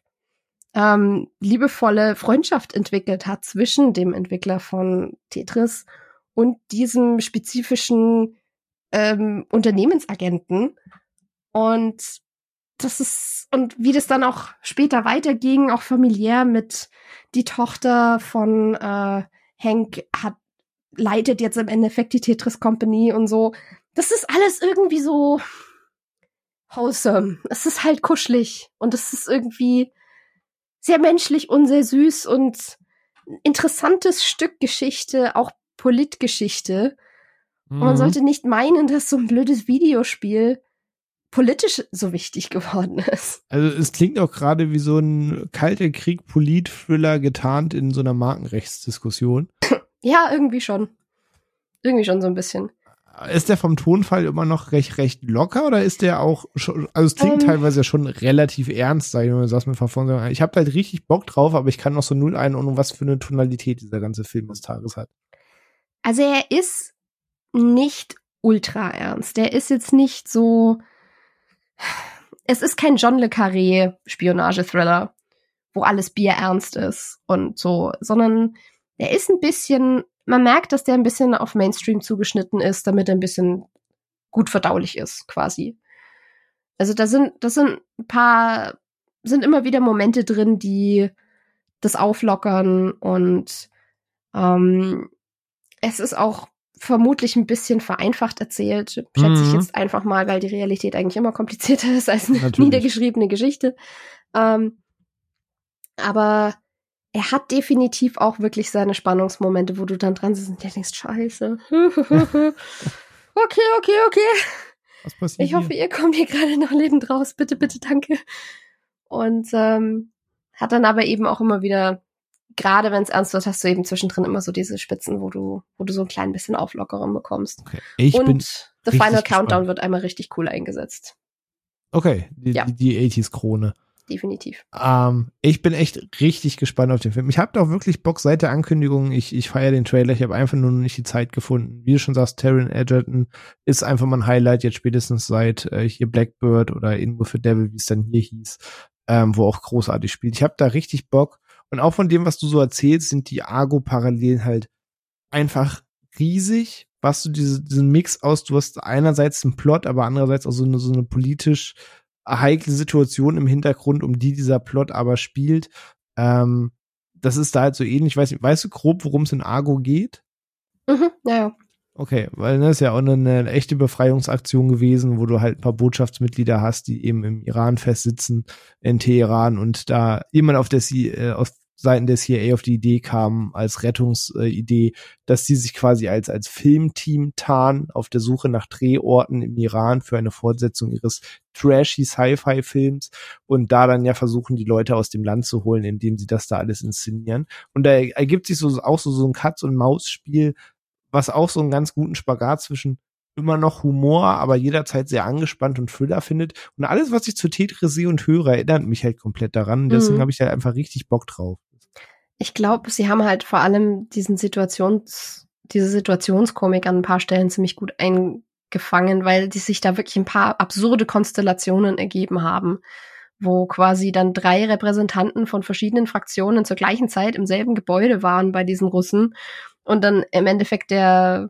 liebevolle Freundschaft entwickelt hat zwischen dem Entwickler von Tetris und diesem spezifischen Unternehmensagenten. Und wie das dann auch später weiterging, auch familiär mit die Tochter von Hank leitet jetzt im Endeffekt die Tetris Company und so. Das ist alles irgendwie so wholesome. Es ist halt kuschelig und es ist irgendwie sehr menschlich und sehr süß und ein interessantes Stück Geschichte, auch Politgeschichte. Und man sollte nicht meinen, dass so ein blödes Videospiel politisch so wichtig geworden ist. Also es klingt auch gerade wie so ein kalter Krieg-Polit-Thriller getarnt in so einer Markenrechtsdiskussion. Ja, irgendwie schon. Irgendwie schon so ein bisschen. Ist der vom Tonfall immer noch recht locker oder ist der auch schon, also es klingt teilweise schon relativ ernst, sag ich mal, sagst mir Verfolgung. Ich habe halt richtig Bock drauf, aber ich kann noch so null einordnen, was für eine Tonalität dieser ganze Film des Tages hat. Also er ist nicht ultra ernst. Der ist jetzt nicht so, es ist kein John le Carré Spionage-Thriller, wo alles bierernst ist und so, sondern er ist ein bisschen, man merkt, dass der ein bisschen auf Mainstream zugeschnitten ist, damit er ein bisschen gut verdaulich ist, quasi. Also das sind ein paar, sind immer wieder Momente drin, die das auflockern und es ist auch vermutlich ein bisschen vereinfacht erzählt, schätze ich jetzt einfach mal, weil die Realität eigentlich immer komplizierter ist als eine niedergeschriebene Geschichte. Aber er hat definitiv auch wirklich seine Spannungsmomente, wo du dann dran sitzt und denkst, scheiße. Okay. Was passiert ich hoffe, ihr kommt hier gerade noch lebend raus. Bitte, bitte, danke. Und hat dann aber eben auch immer wieder, gerade wenn es ernst wird, hast du eben zwischendrin immer so diese Spitzen, wo du so ein klein bisschen Auflockerung bekommst. Okay. The Final Countdown wird einmal richtig cool eingesetzt. Okay, die 80s-Krone. Definitiv. Ich bin echt richtig gespannt auf den Film. Ich habe da auch wirklich Bock seit der Ankündigung. Ich feiere den Trailer. Ich habe einfach nur noch nicht die Zeit gefunden. Wie du schon sagst, Taron Egerton ist einfach mal ein Highlight jetzt spätestens seit hier Blackbird oder In With the Devil, wie es dann hier hieß, wo auch großartig spielt. Ich habe da richtig Bock. Und auch von dem, was du so erzählst, sind die Argo-Parallelen halt einfach riesig. Was du diesen Mix aus, du hast einerseits einen Plot, aber andererseits auch so eine politisch heikle Situation im Hintergrund, um die dieser Plot aber spielt. Das ist da halt so ähnlich. Weißt du grob, worum es in Argo geht? Ja. Okay, weil das ist ja auch eine echte Befreiungsaktion gewesen, wo du halt ein paar Botschaftsmitglieder hast, die eben im Iran festsitzen, in Teheran, und da jemand auf Seiten der CIA auf die Idee kam, als Rettungsidee, dass sie sich quasi als Filmteam tarnen auf der Suche nach Drehorten im Iran für eine Fortsetzung ihres trashy Sci-Fi-Films und da dann ja versuchen, die Leute aus dem Land zu holen, indem sie das da alles inszenieren. Und da ergibt sich auch so ein Katz- und Maus-Spiel, was auch so einen ganz guten Spagat zwischen immer noch Humor, aber jederzeit sehr angespannt und Thriller findet. Und alles, was ich zu Tetris sehe und höre, erinnert mich halt komplett daran. Deswegen habe ich da einfach richtig Bock drauf. Ich glaube, sie haben halt vor allem diese Situationskomik an ein paar Stellen ziemlich gut eingefangen, weil die sich da wirklich ein paar absurde Konstellationen ergeben haben, wo quasi dann 3 Repräsentanten von verschiedenen Fraktionen zur gleichen Zeit im selben Gebäude waren bei diesen Russen und dann im Endeffekt der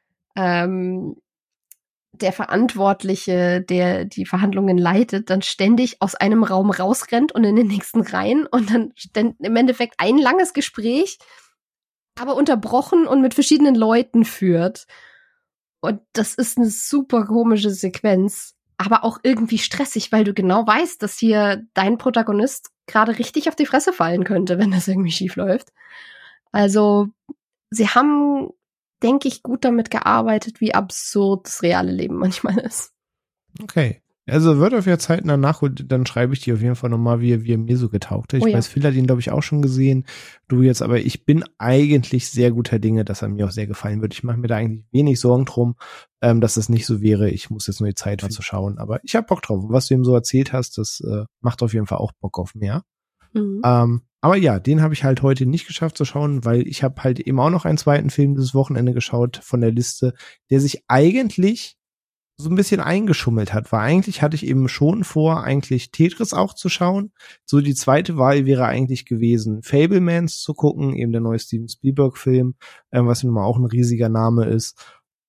Verantwortliche, der die Verhandlungen leitet, dann ständig aus einem Raum rausrennt und in den nächsten rein und dann im Endeffekt ein langes Gespräch, aber unterbrochen und mit verschiedenen Leuten führt. Und das ist eine super komische Sequenz, aber auch irgendwie stressig, weil du genau weißt, dass hier dein Protagonist gerade richtig auf die Fresse fallen könnte, wenn das irgendwie schief läuft. Also, sie haben, denke ich, gut damit gearbeitet, wie absurd das reale Leben manchmal ist. Okay. Also wird auf ja Zeit nachholt, dann schreibe ich dir auf jeden Fall nochmal, wie er mir so getaugt hat. Ich weiß, Phil hat ihn, glaube ich, auch schon gesehen. Du jetzt, aber ich bin eigentlich sehr guter Dinge, dass er mir auch sehr gefallen wird. Ich mache mir da eigentlich wenig Sorgen drum, dass es nicht so wäre. Ich muss jetzt nur die Zeit zu schauen. Aber ich habe Bock drauf. Was du ihm so erzählt hast, das macht auf jeden Fall auch Bock auf mehr. Aber ja, den habe ich halt heute nicht geschafft zu schauen, weil ich habe halt eben auch noch einen zweiten Film dieses Wochenende geschaut von der Liste, der sich eigentlich so ein bisschen eingeschummelt hat, weil eigentlich hatte ich eben schon vor, eigentlich Tetris auch zu schauen. So die zweite Wahl wäre eigentlich gewesen, Fabelmans zu gucken, eben der neue Steven Spielberg-Film, was nun mal auch ein riesiger Name ist.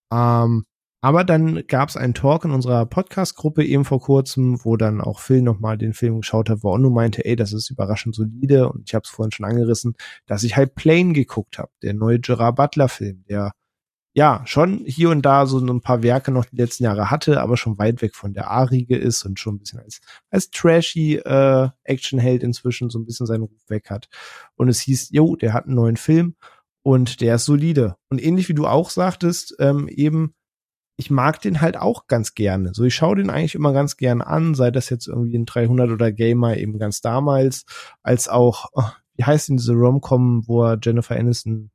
Aber dann gab es einen Talk in unserer Podcast-Gruppe eben vor kurzem, wo dann auch Phil nochmal den Film geschaut hat, wo er nur meinte, ey, das ist überraschend solide. Und ich habe es vorhin schon angerissen, dass ich halt Plane geguckt habe, der neue Gerard Butler-Film, der ja schon hier und da so ein paar Werke noch die letzten Jahre hatte, aber schon weit weg von der A-Riege ist und schon ein bisschen als trashy Actionheld inzwischen so ein bisschen seinen Ruf weg hat. Und es hieß, jo, der hat einen neuen Film und der ist solide. Und ähnlich wie du auch sagtest, eben, ich mag den halt auch ganz gerne. So, ich schaue den eigentlich immer ganz gerne an, sei das jetzt irgendwie ein 300 oder Gamer eben ganz damals, als auch, wie heißt denn diese Rom-Com, wo Jennifer Aniston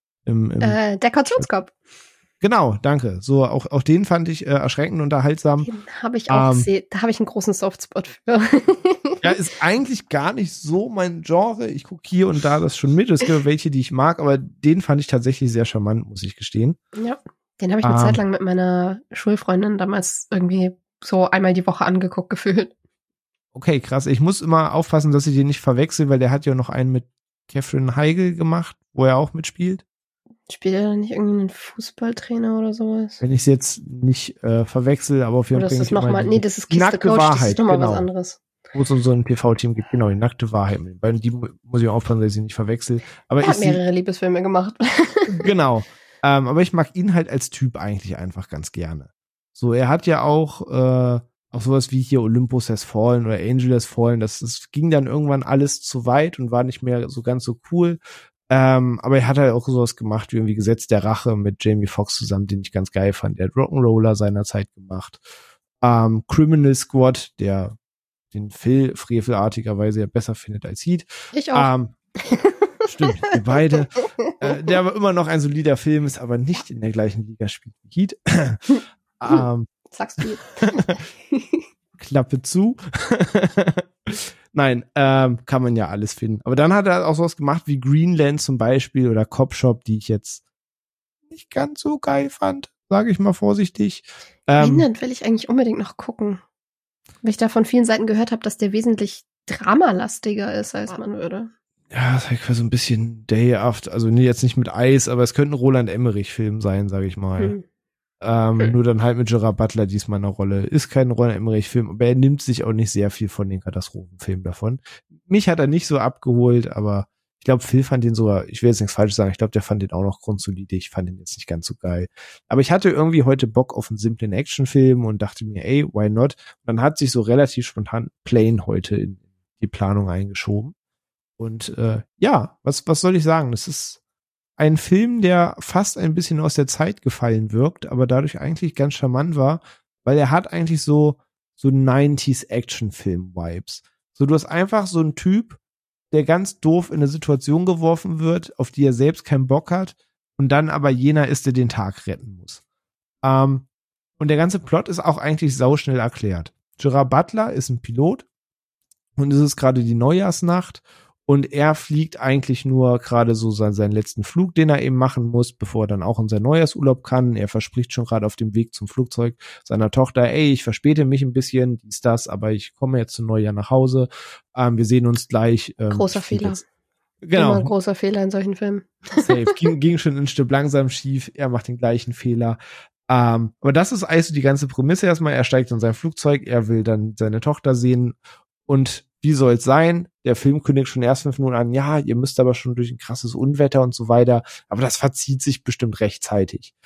der Kautionskopf. Genau, danke. So, auch den fand ich erschreckend unterhaltsam. Den habe ich auch gesehen. Da habe ich einen großen Softspot für. Ja, ist eigentlich gar nicht so mein Genre. Ich gucke hier und da das schon mit. Es gibt welche, die ich mag, aber den fand ich tatsächlich sehr charmant, muss ich gestehen. Ja, den habe ich eine Zeit lang mit meiner Schulfreundin damals irgendwie so einmal die Woche angeguckt gefühlt. Okay, krass. Ich muss immer aufpassen, dass ich den nicht verwechsel, weil der hat ja noch einen mit Catherine Heigl gemacht, wo er auch mitspielt. Spielt er nicht irgendwie einen Fußballtrainer oder sowas? Wenn ich es jetzt nicht verwechsel, aber auf jeden Fall. Oder ist das nochmal, nee, das ist Kiss the Coach, Wahrheit, das ist nochmal was anderes. Wo es um so ein TV-Team gibt, genau, die nackte Wahrheit. Bei die muss ich aufpassen, dass ich sie nicht verwechsel. Aber er hat mehrere Liebesfilme gemacht. Genau. Aber ich mag ihn halt als Typ eigentlich einfach ganz gerne. So, er hat ja auch sowas wie hier Olympus Has Fallen oder Angel Has Fallen. Das ging dann irgendwann alles zu weit und war nicht mehr so ganz so cool. Aber er hat halt auch sowas gemacht wie irgendwie Gesetz der Rache mit Jamie Foxx zusammen, den ich ganz geil fand. Der hat Rock'n'Roller seinerzeit gemacht. Criminal Squad, der den Phil frevelartigerweise ja besser findet als Heat. Ich auch. Stimmt, wir beide. Der aber immer noch ein solider Film ist, aber nicht in der gleichen Liga spielt wie Heat. Sagst du. Klappe zu. Nein, kann man ja alles finden. Aber dann hat er auch sowas gemacht wie Greenland zum Beispiel oder Cop Shop, die ich jetzt nicht ganz so geil fand, sage ich mal vorsichtig. Greenland will ich eigentlich unbedingt noch gucken. Weil ich da von vielen Seiten gehört habe, dass der wesentlich dramalastiger ist, als man würde. Ja, das ist halt so ein bisschen Day After, also jetzt nicht mit Eis, aber es könnte ein Roland Emmerich-Film sein, sage ich mal. Nur dann halt mit Gerard Butler diesmal eine Rolle. Ist kein Roland Emmerich-Film, aber er nimmt sich auch nicht sehr viel von den Katastrophenfilmen davon. Mich hat er nicht so abgeholt, aber ich glaube, Phil fand den sogar, ich will jetzt nichts Falsches sagen, ich glaube, der fand den auch noch grundsolide. Ich fand den jetzt nicht ganz so geil. Aber ich hatte irgendwie heute Bock auf einen simplen Actionfilm und dachte mir, ey, why not? Und dann hat sich so relativ spontan Plane heute in die Planung eingeschoben. Und ja, was soll ich sagen? Das ist ein Film, der fast ein bisschen aus der Zeit gefallen wirkt, aber dadurch eigentlich ganz charmant war, weil er hat eigentlich so 90s Actionfilm-Vibes. So, du hast einfach so einen Typ, der ganz doof in eine Situation geworfen wird, auf die er selbst keinen Bock hat, und dann aber jener ist, der den Tag retten muss. Und der ganze Plot ist auch eigentlich sauschnell erklärt. Gerard Butler ist ein Pilot und es ist gerade die Neujahrsnacht und er fliegt eigentlich nur gerade so seinen letzten Flug, den er eben machen muss, bevor er dann auch in seinen Neujahrsurlaub kann. Er verspricht schon gerade auf dem Weg zum Flugzeug seiner Tochter, ich verspäte mich ein bisschen, dies, das, aber ich komme jetzt zum Neujahr nach Hause. Wir sehen uns gleich. Großer Fehler. Genau. Immer ein großer Fehler in solchen Filmen. Safe. Ging schon ein Stück langsam schief. Er macht den gleichen Fehler. Aber das ist also die ganze Prämisse erstmal. Er steigt in sein Flugzeug, er will dann seine Tochter sehen und wie soll's sein? Der Film kündigt schon erst 5 Minuten an, ja, ihr müsst aber schon durch ein krasses Unwetter und so weiter, aber das verzieht sich bestimmt rechtzeitig.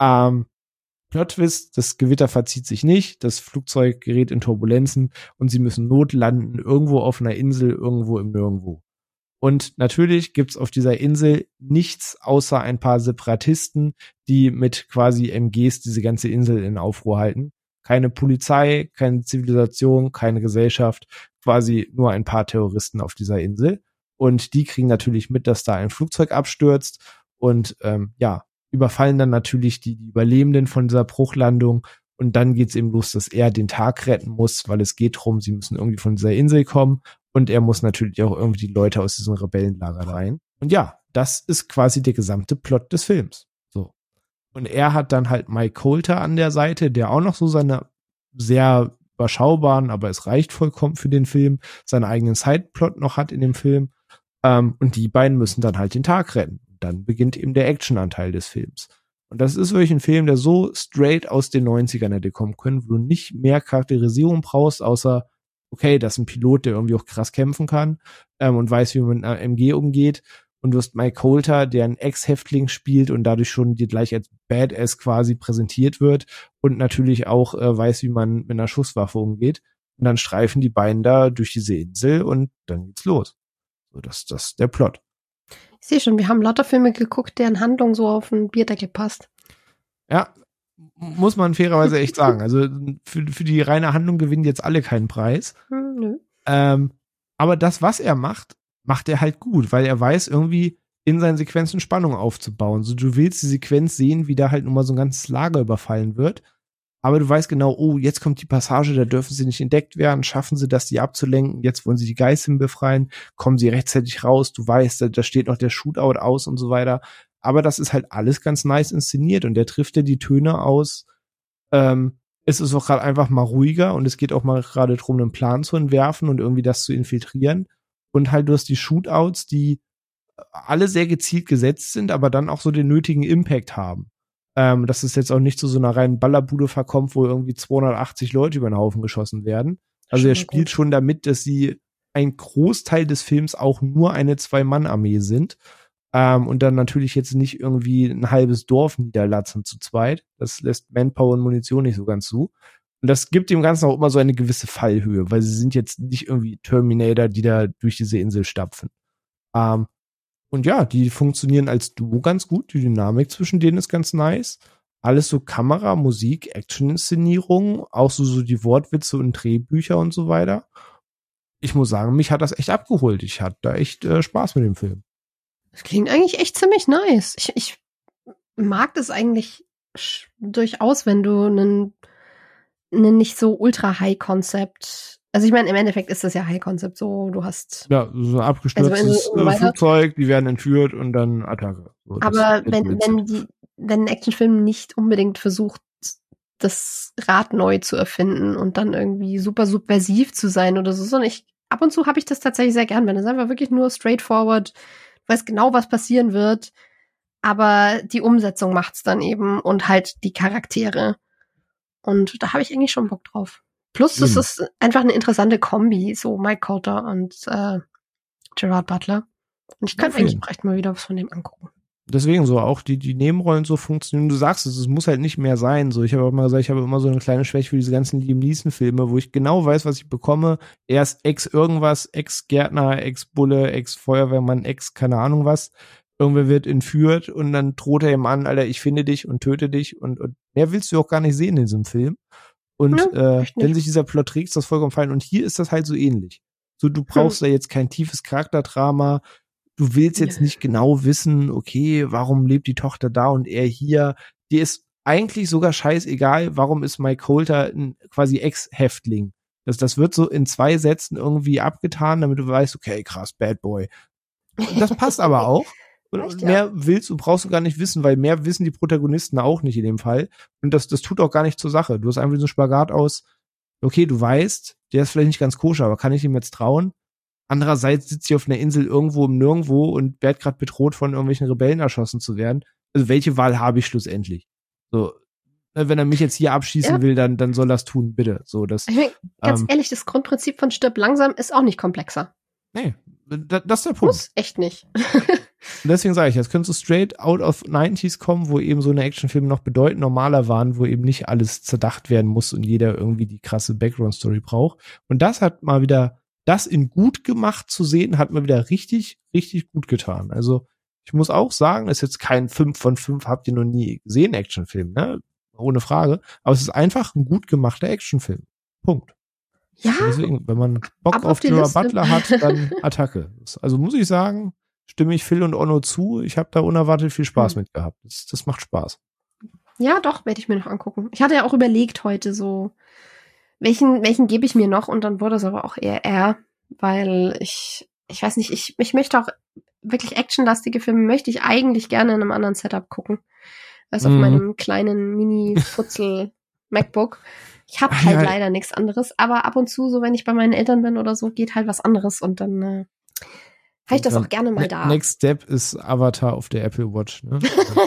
Plot-Twist, das Gewitter verzieht sich nicht, das Flugzeug gerät in Turbulenzen und sie müssen notlanden, irgendwo auf einer Insel, irgendwo im Nirgendwo. Und natürlich gibt's auf dieser Insel nichts außer ein paar Separatisten, die mit quasi MGs diese ganze Insel in Aufruhr halten. Keine Polizei, keine Zivilisation, keine Gesellschaft, quasi nur ein paar Terroristen auf dieser Insel. Und die kriegen natürlich mit, dass da ein Flugzeug abstürzt und überfallen dann natürlich die Überlebenden von dieser Bruchlandung. Und dann geht's eben los, dass er den Tag retten muss, weil es geht drum, sie müssen irgendwie von dieser Insel kommen. Und er muss natürlich auch irgendwie die Leute aus diesem Rebellenlager rein. Und ja, das ist quasi der gesamte Plot des Films. So. Und er hat dann halt Mike Colter an der Seite, der auch noch so seine sehr überschaubaren, aber es reicht vollkommen für den Film, seinen eigenen Sideplot noch hat in dem Film. Und die beiden müssen dann halt den Tag retten. Dann beginnt eben der Actionanteil des Films. Und das ist wirklich ein Film, der so straight aus den 90ern hätte kommen können, wo du nicht mehr Charakterisierung brauchst, außer, okay, das ist ein Pilot, der irgendwie auch krass kämpfen kann und weiß, wie man mit einer MG umgeht. Und du hast Mike Colter, der einen Ex-Häftling spielt und dadurch schon dir gleich als Badass quasi präsentiert wird und natürlich auch weiß, wie man mit einer Schusswaffe umgeht. Und dann streifen die beiden da durch diese Insel und dann geht's los. So, das ist der Plot. Ich sehe schon, wir haben lauter Filme geguckt, deren Handlung so auf den Bierdeckel passt. Ja, muss man fairerweise echt sagen. Also für die reine Handlung gewinnen jetzt alle keinen Preis. Nö. Aber das, was er macht er halt gut, weil er weiß, irgendwie in seinen Sequenzen Spannung aufzubauen. So, du willst die Sequenz sehen, wie da halt nun mal so ein ganzes Lager überfallen wird. Aber du weißt genau, oh, jetzt kommt die Passage, da dürfen sie nicht entdeckt werden, schaffen sie das, die abzulenken, jetzt wollen sie die Geiseln befreien, kommen sie rechtzeitig raus, du weißt, da steht noch der Shootout aus und so weiter. Aber das ist halt alles ganz nice inszeniert und der trifft ja die Töne aus. Es ist auch gerade einfach mal ruhiger und es geht auch mal gerade drum, einen Plan zu entwerfen und irgendwie das zu infiltrieren. Und halt du hast die Shootouts, die alle sehr gezielt gesetzt sind, aber dann auch so den nötigen Impact haben. Dass es jetzt auch nicht zu so einer reinen Ballerbude verkommt, wo irgendwie 280 Leute über den Haufen geschossen werden. Also er spielt schon damit, dass sie ein Großteil des Films auch nur eine Zwei-Mann-Armee sind. Und dann natürlich jetzt nicht irgendwie ein halbes Dorf niederlatzen zu zweit. Das lässt Manpower und Munition nicht so ganz zu. Und das gibt dem Ganzen auch immer so eine gewisse Fallhöhe, weil sie sind jetzt nicht irgendwie Terminator, die da durch diese Insel stapfen. Und ja, die funktionieren als Duo ganz gut. Die Dynamik zwischen denen ist ganz nice. Alles so Kamera, Musik, Action-Inszenierung, auch so die Wortwitze und Drehbücher und so weiter. Ich muss sagen, mich hat das echt abgeholt. Ich hatte da echt Spaß mit dem Film. Das klingt eigentlich echt ziemlich nice. Ich mag das eigentlich durchaus, wenn du einen nicht so ultra High-Concept. Also ich meine, im Endeffekt ist das ja High-Concept so, du hast. Ja, so ein abgestürztes Flugzeug, die werden entführt und dann Attacke. So, aber wenn ein Actionfilm nicht unbedingt versucht, das Rad neu zu erfinden und dann irgendwie super subversiv zu sein oder so, sondern ab und zu habe ich das tatsächlich sehr gern, wenn es einfach wirklich nur straightforward, du weißt genau, was passieren wird, aber die Umsetzung macht's dann eben und halt die Charaktere. Und da habe ich eigentlich schon Bock drauf. Plus, das ist einfach eine interessante Kombi, so Mike Colter und Gerard Butler. Und ich kann eigentlich auch echt mal wieder was von dem angucken. Deswegen so auch die Nebenrollen so funktionieren. Du sagst es muss halt nicht mehr sein. So, ich habe auch mal gesagt, ich habe immer so eine kleine Schwäche für diese ganzen Liam Neeson-Filme, wo ich genau weiß, was ich bekomme. Er ist Ex-Irgendwas, Ex-Gärtner, Ex-Bulle, Ex-Feuerwehrmann, keine Ahnung was. Irgendwer wird entführt und dann droht er ihm an, Alter, ich finde dich und töte dich und mehr willst du auch gar nicht sehen in diesem Film. Und wenn sich dieser Plot trägt, ist das vollkommen fein. Und hier ist das halt so ähnlich. So, du brauchst da jetzt kein tiefes Charakterdrama. du willst jetzt nicht genau wissen, okay, warum lebt die Tochter da und er hier. Dir ist eigentlich sogar scheißegal, warum ist Mike Colter ein quasi Ex-Häftling. Das wird so in 2 Sätzen irgendwie abgetan, damit du weißt, okay, krass, Bad Boy. Und das passt aber auch. Und mehr willst und brauchst du gar nicht wissen, weil mehr wissen die Protagonisten auch nicht in dem Fall. Und das tut auch gar nicht zur Sache. Du hast einfach so einen Spagat aus, okay, du weißt, der ist vielleicht nicht ganz koscher, aber kann ich ihm jetzt trauen? Andererseits sitzt sie auf einer Insel irgendwo im Nirgendwo und wird gerade bedroht, von irgendwelchen Rebellen erschossen zu werden. Also welche Wahl habe ich schlussendlich? So, wenn er mich jetzt hier abschießen will, dann soll das tun, bitte. So, das. Ich mein, ganz ehrlich, das Grundprinzip von Stirb langsam ist auch nicht komplexer. Nee, das ist der Punkt. Muss echt nicht. Und deswegen sage ich, jetzt könntest du straight out of 90s kommen, wo eben so eine Actionfilme noch bedeutend normaler waren, wo eben nicht alles zerdacht werden muss und jeder irgendwie die krasse Background-Story braucht. Und das hat mal wieder, das in gut gemacht zu sehen, hat mal wieder richtig, richtig gut getan. Also ich muss auch sagen, ist jetzt kein 5 von 5, habt ihr noch nie gesehen, Actionfilm, ne? Ohne Frage. Aber es ist einfach ein gut gemachter Actionfilm. Punkt. Ja. Deswegen, wenn man Bock auf Gerard Butler hat, dann Attacke. Also muss ich sagen, stimme ich Phil und Onno zu. Ich habe da unerwartet viel Spaß mit gehabt. Das macht Spaß. Ja, doch, werde ich mir noch angucken. Ich hatte ja auch überlegt heute so, welchen gebe ich mir noch? Und dann wurde es aber auch eher er, weil ich weiß nicht, ich möchte auch wirklich actionlastige Filme möchte ich eigentlich gerne in einem anderen Setup gucken, als auf meinem kleinen Mini-Futzel MacBook. Ich habe halt leider nichts anderes, aber ab und zu, so wenn ich bei meinen Eltern bin oder so, geht halt was anderes und dann habe ich das auch gerne mal da. Next Step ist Avatar auf der Apple Watch, ne?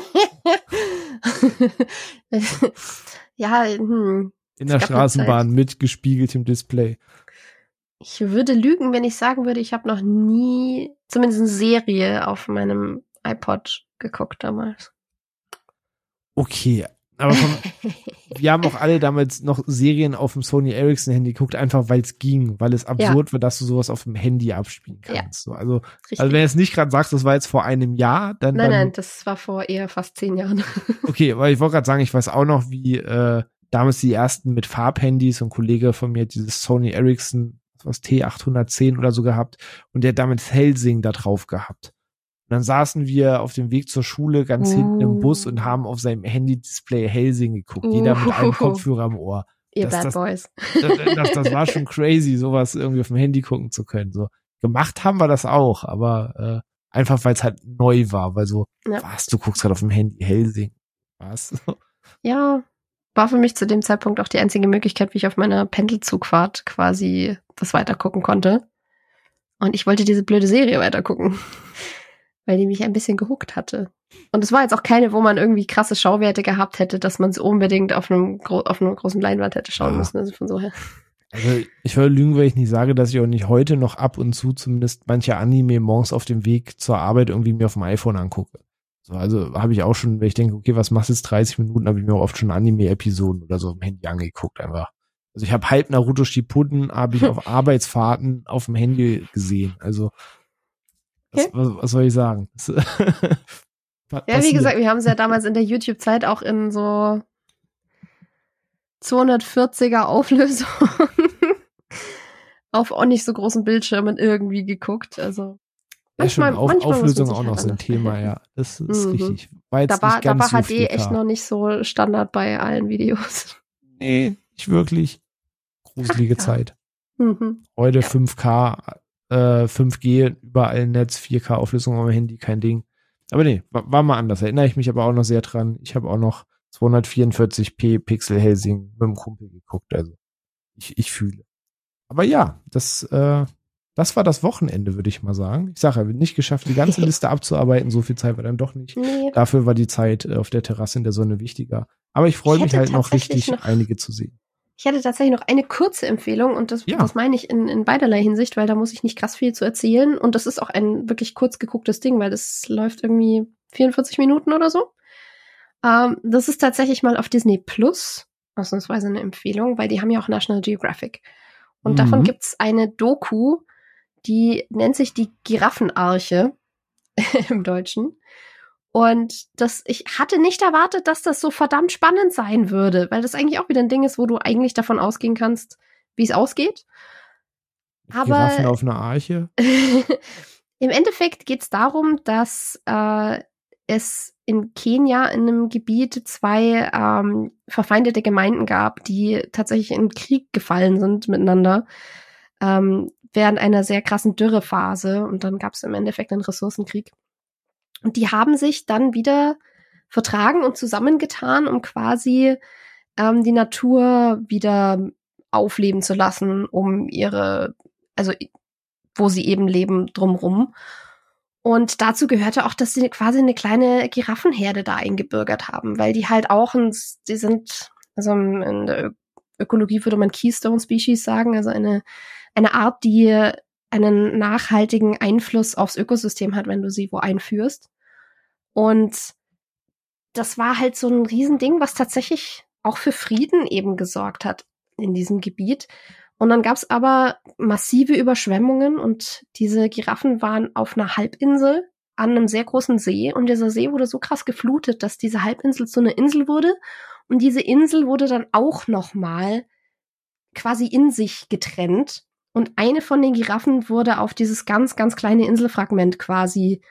Ja, in der Straßenbahn mit gespiegeltem Display. Ich würde lügen, wenn ich sagen würde, ich habe noch nie zumindest eine Serie auf meinem iPod geguckt damals. Okay, aber wir haben auch alle damals noch Serien auf dem Sony Ericsson Handy geguckt, einfach weil es ging, weil es absurd war, dass du sowas auf dem Handy abspielen kannst. Ja. So, also wenn du jetzt nicht gerade sagst, das war jetzt vor einem Jahr, dann Nein, das war vor eher fast 10 Jahren. Okay, weil ich wollte gerade sagen, ich weiß auch noch, wie damals die ersten mit Farbhandys, und ein Kollege von mir hat dieses Sony Ericsson, was T810 oder so gehabt, und der hat damit Helsing da drauf gehabt. Und dann saßen wir auf dem Weg zur Schule ganz hinten im Bus und haben auf seinem Handy-Display Helsing geguckt, jeder mit einem Kopfhörer im Ohr. Ihr Bad Boys. Das war schon crazy, sowas irgendwie auf dem Handy gucken zu können. So gemacht haben wir das auch, aber einfach weil es halt neu war, weil so, was, du guckst gerade auf dem Handy Helsing. Was? Ja, war für mich zu dem Zeitpunkt auch die einzige Möglichkeit, wie ich auf meiner Pendelzugfahrt quasi das weitergucken konnte. Und ich wollte diese blöde Serie weitergucken, weil die mich ein bisschen gehuckt hatte. Und es war jetzt auch keine, wo man irgendwie krasse Schauwerte gehabt hätte, dass man es unbedingt auf einer großen Leinwand hätte schauen müssen. Also von so her. Also ich würde lügen, weil ich nicht sage, dass ich auch nicht heute noch ab und zu zumindest manche Anime morgens auf dem Weg zur Arbeit irgendwie mir auf dem iPhone angucke. So, also habe ich auch schon, wenn ich denke, okay, was machst du jetzt 30 Minuten, habe ich mir auch oft schon Anime-Episoden oder so auf dem Handy angeguckt einfach. Also ich habe halb Naruto Shippuden, habe ich auf Arbeitsfahrten auf dem Handy gesehen. Also was soll ich sagen? Ja, wie gesagt, wir haben es ja damals in der YouTube-Zeit auch in so 240er Auflösung auf auch nicht so großen Bildschirmen irgendwie geguckt. Also manchmal Auflösung auch noch so ein Thema, ja. Das ist richtig. Da war HD echt noch nicht so Standard bei allen Videos. Nee, nicht wirklich. Gruselige Zeit. Heute 5K, 5G, überall im Netz, 4K Auflösung auf dem Handy, kein Ding. Aber nee, war mal anders. Erinnere ich mich aber auch noch sehr dran. Ich habe auch noch 244p Pixel Helsing mit dem Kumpel geguckt. Also ich fühle. Aber ja, das war das Wochenende, würde ich mal sagen. Ich sage, wir haben nicht geschafft, die ganze Liste abzuarbeiten. So viel Zeit war dann doch nicht. Nee. Dafür war die Zeit auf der Terrasse in der Sonne wichtiger. Aber ich freue mich halt noch richtig, einige zu sehen. Ich hätte tatsächlich noch eine kurze Empfehlung und das meine ich in beiderlei Hinsicht, weil da muss ich nicht krass viel zu erzählen und das ist auch ein wirklich kurz gegucktes Ding, weil das läuft irgendwie 44 Minuten oder so. Das ist tatsächlich mal auf Disney Plus, ausnahmsweise eine Empfehlung, weil die haben ja auch National Geographic. Und davon gibt's eine Doku, die nennt sich die Giraffenarche im Deutschen. Und ich hatte nicht erwartet, dass das so verdammt spannend sein würde, weil das eigentlich auch wieder ein Ding ist, wo du eigentlich davon ausgehen kannst, wie es ausgeht. Aber Giraffen auf einer Arche? Im Endeffekt geht es darum, dass es in Kenia in einem Gebiet 2 verfeindete Gemeinden gab, die tatsächlich in Krieg gefallen sind miteinander während einer sehr krassen Dürrephase. Und dann gab es im Endeffekt einen Ressourcenkrieg. Und die haben sich dann wieder vertragen und zusammengetan, um quasi die Natur wieder aufleben zu lassen, um also wo sie eben leben, drumrum. Und dazu gehörte auch, dass sie quasi eine kleine Giraffenherde da eingebürgert haben, weil die halt auch, die sind, also in der Ökologie würde man Keystone Species sagen, also eine Art, die einen nachhaltigen Einfluss aufs Ökosystem hat, wenn du sie wo einführst. Und das war halt so ein Riesending, was tatsächlich auch für Frieden eben gesorgt hat in diesem Gebiet. Und dann gab's aber massive Überschwemmungen und diese Giraffen waren auf einer Halbinsel an einem sehr großen See und dieser See wurde so krass geflutet, dass diese Halbinsel zu einer Insel wurde und diese Insel wurde dann auch nochmal quasi in sich getrennt und eine von den Giraffen wurde auf dieses ganz, ganz kleine Inselfragment quasi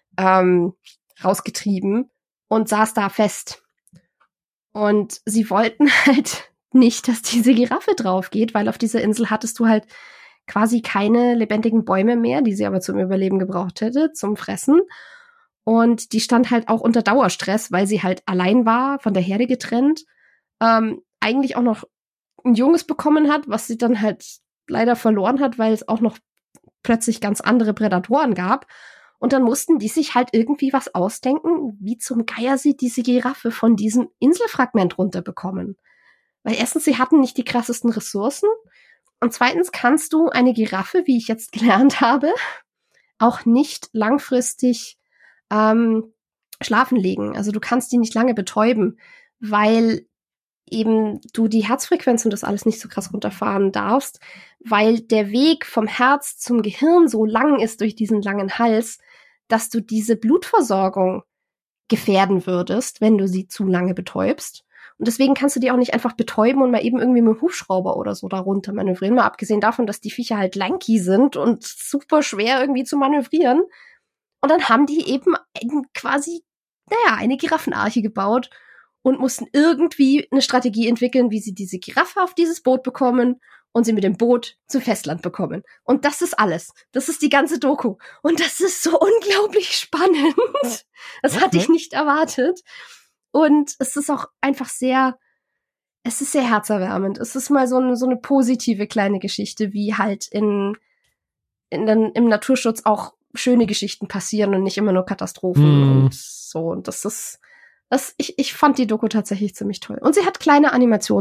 rausgetrieben und saß da fest. Und sie wollten halt nicht, dass diese Giraffe drauf geht, weil auf dieser Insel hattest du halt quasi keine lebendigen Bäume mehr, die sie aber zum Überleben gebraucht hätte, zum Fressen. Und die stand halt auch unter Dauerstress, weil sie halt allein war, von der Herde getrennt, eigentlich auch noch ein Junges bekommen hat, was sie dann halt leider verloren hat, weil es auch noch plötzlich ganz andere Prädatoren gab. Und dann mussten die sich halt irgendwie was ausdenken, wie zum Geier sie diese Giraffe von diesem Inselfragment runterbekommen. Weil erstens, sie hatten nicht die krassesten Ressourcen und zweitens kannst du eine Giraffe, wie ich jetzt gelernt habe, auch nicht langfristig schlafen legen. Also du kannst die nicht lange betäuben, weil eben du die Herzfrequenz und das alles nicht so krass runterfahren darfst, weil der Weg vom Herz zum Gehirn so lang ist durch diesen langen Hals, dass du diese Blutversorgung gefährden würdest, wenn du sie zu lange betäubst. Und deswegen kannst du die auch nicht einfach betäuben und mal eben irgendwie mit dem Hubschrauber oder so da runter manövrieren. Mal abgesehen davon, dass die Viecher halt lanky sind und super schwer irgendwie zu manövrieren. Und dann haben die eben quasi, eine Giraffenarche gebaut und mussten irgendwie eine Strategie entwickeln, wie sie diese Giraffe auf dieses Boot bekommen und sie mit dem Boot zum Festland bekommen. Und das ist alles. Das ist die ganze Doku. Und das ist so unglaublich spannend. Das hatte ich nicht erwartet. Und es ist auch einfach sehr herzerwärmend. Es ist mal so eine positive kleine Geschichte, wie halt im Naturschutz auch schöne Geschichten passieren und nicht immer nur Katastrophen und so. Und ich fand die Doku tatsächlich ziemlich toll. Und sie hat kleine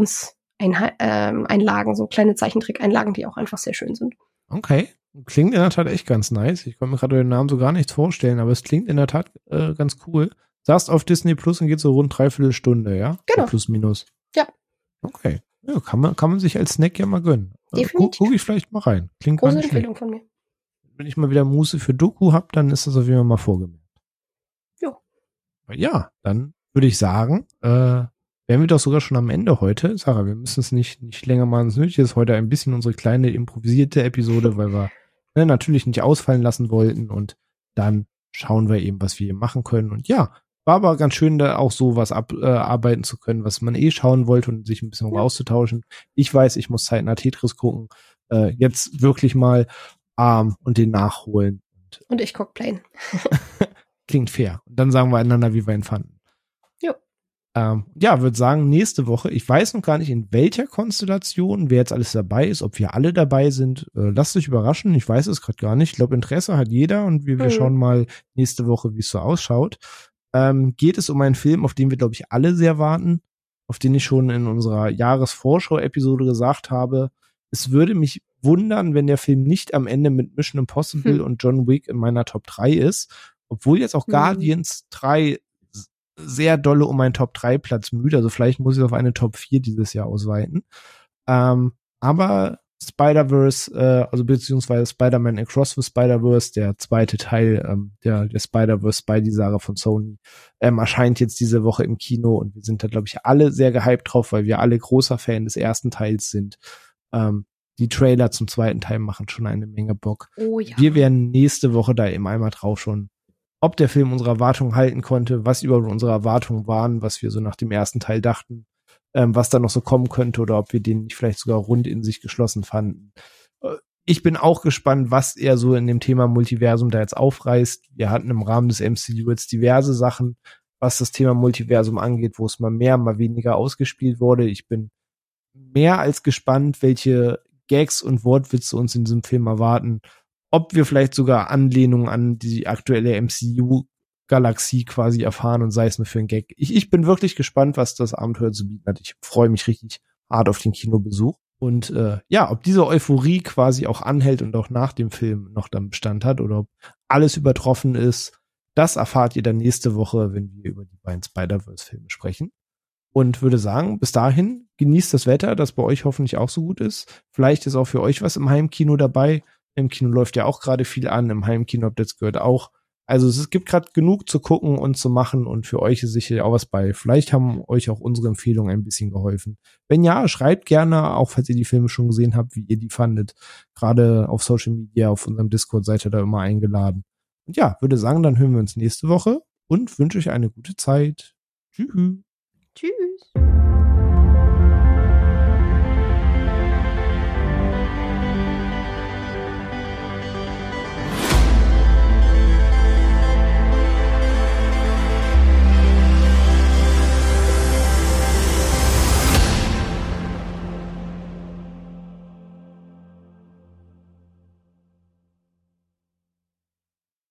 Einlagen, so kleine Zeichentrick-Einlagen, die auch einfach sehr schön sind. Okay. Klingt in der Tat echt ganz nice. Ich konnte mir gerade den Namen so gar nichts vorstellen, aber es klingt in der Tat ganz cool. Sagst auf Disney Plus und geht so rund 3/4 Stunde, ja? Genau. Plus, minus. Ja. Okay. Ja, kann man sich als Snack ja mal gönnen. Definitiv. Guck ich vielleicht mal rein. Klingt große gar nicht Empfehlung schlecht. von mir. Wenn ich mal wieder Muße für Doku habe, dann ist das auf jeden Fall mal vorgemerkt. Jo. Ja, dann würde ich sagen, wären wir doch sogar schon am Ende heute. Sarah, wir müssen es nicht länger machen, als nötig ist. Heute ein bisschen unsere kleine improvisierte Episode, weil wir natürlich nicht ausfallen lassen wollten und dann schauen wir eben, was wir hier machen können. Und ja, war aber ganz schön, da auch so was arbeiten zu können, was man schauen wollte und sich ein bisschen auszutauschen. Ich weiß, ich muss zeitnah Tetris gucken. Jetzt wirklich mal und den nachholen. Und ich guck Plane. Klingt fair. Und dann sagen wir einander, wie wir ihn fanden. Jo. Ja, würde sagen, nächste Woche, ich weiß noch gar nicht, in welcher Konstellation, wer jetzt alles dabei ist, ob wir alle dabei sind. Lasst euch überraschen, ich weiß es gerade gar nicht. Ich glaube, Interesse hat jeder und wir schauen mal nächste Woche, wie es so ausschaut. Geht es um einen Film, auf den wir, glaube ich, alle sehr warten, auf den ich schon in unserer Jahresvorschau-Episode gesagt habe, es würde mich wundern, wenn der Film nicht am Ende mit Mission Impossible und John Wick in meiner Top 3 ist, obwohl jetzt auch Guardians 3 sehr dolle um einen Top 3 Platz müde, also vielleicht muss ich auf eine Top 4 dieses Jahr ausweiten. Aber Spider-Verse, also beziehungsweise Spider-Man Across the Spider-Verse, der zweite Teil der Spider-Verse Spidey-Saga von Sony, erscheint jetzt diese Woche im Kino und wir sind da, glaube ich, alle sehr gehypt drauf, weil wir alle großer Fan des ersten Teils sind. die Trailer zum zweiten Teil machen schon eine Menge Bock. Oh ja. Wir werden nächste Woche da im Eimer drauf schon, ob der Film unsere Erwartungen halten konnte, was über unsere Erwartungen waren, was wir so nach dem ersten Teil dachten, was da noch so kommen könnte oder ob wir den nicht vielleicht sogar rund in sich geschlossen fanden. Ich bin auch gespannt, was er so in dem Thema Multiversum da jetzt aufreißt. Wir hatten im Rahmen des MCU jetzt diverse Sachen, was das Thema Multiversum angeht, wo es mal mehr, mal weniger ausgespielt wurde. Ich bin mehr als gespannt, welche Gags und Wortwitze uns in diesem Film erwarten. Ob wir vielleicht sogar Anlehnungen an die aktuelle MCU-Galaxie quasi erfahren und sei es nur für einen Gag. Ich bin wirklich gespannt, was das Abenteuer zu bieten hat. Ich freue mich richtig hart auf den Kinobesuch. Und ob diese Euphorie quasi auch anhält und auch nach dem Film noch dann Bestand hat oder ob alles übertroffen ist, das erfahrt ihr dann nächste Woche, wenn wir über die beiden Spider-Verse-Filme sprechen. Und würde sagen, bis dahin genießt das Wetter, das bei euch hoffentlich auch so gut ist. Vielleicht ist auch für euch was im Heimkino dabei. Im Kino läuft ja auch gerade viel an, im Heimkino habt ihr jetzt gehört auch. Also es gibt gerade genug zu gucken und zu machen und für euch ist sicher auch was bei. Vielleicht haben euch auch unsere Empfehlungen ein bisschen geholfen. Wenn ja, schreibt gerne, auch falls ihr die Filme schon gesehen habt, wie ihr die fandet. Gerade auf Social Media, auf unserem Discord seid ihr da immer eingeladen. Und ja, würde sagen, dann hören wir uns nächste Woche und wünsche euch eine gute Zeit. Tschüss. Tschüss.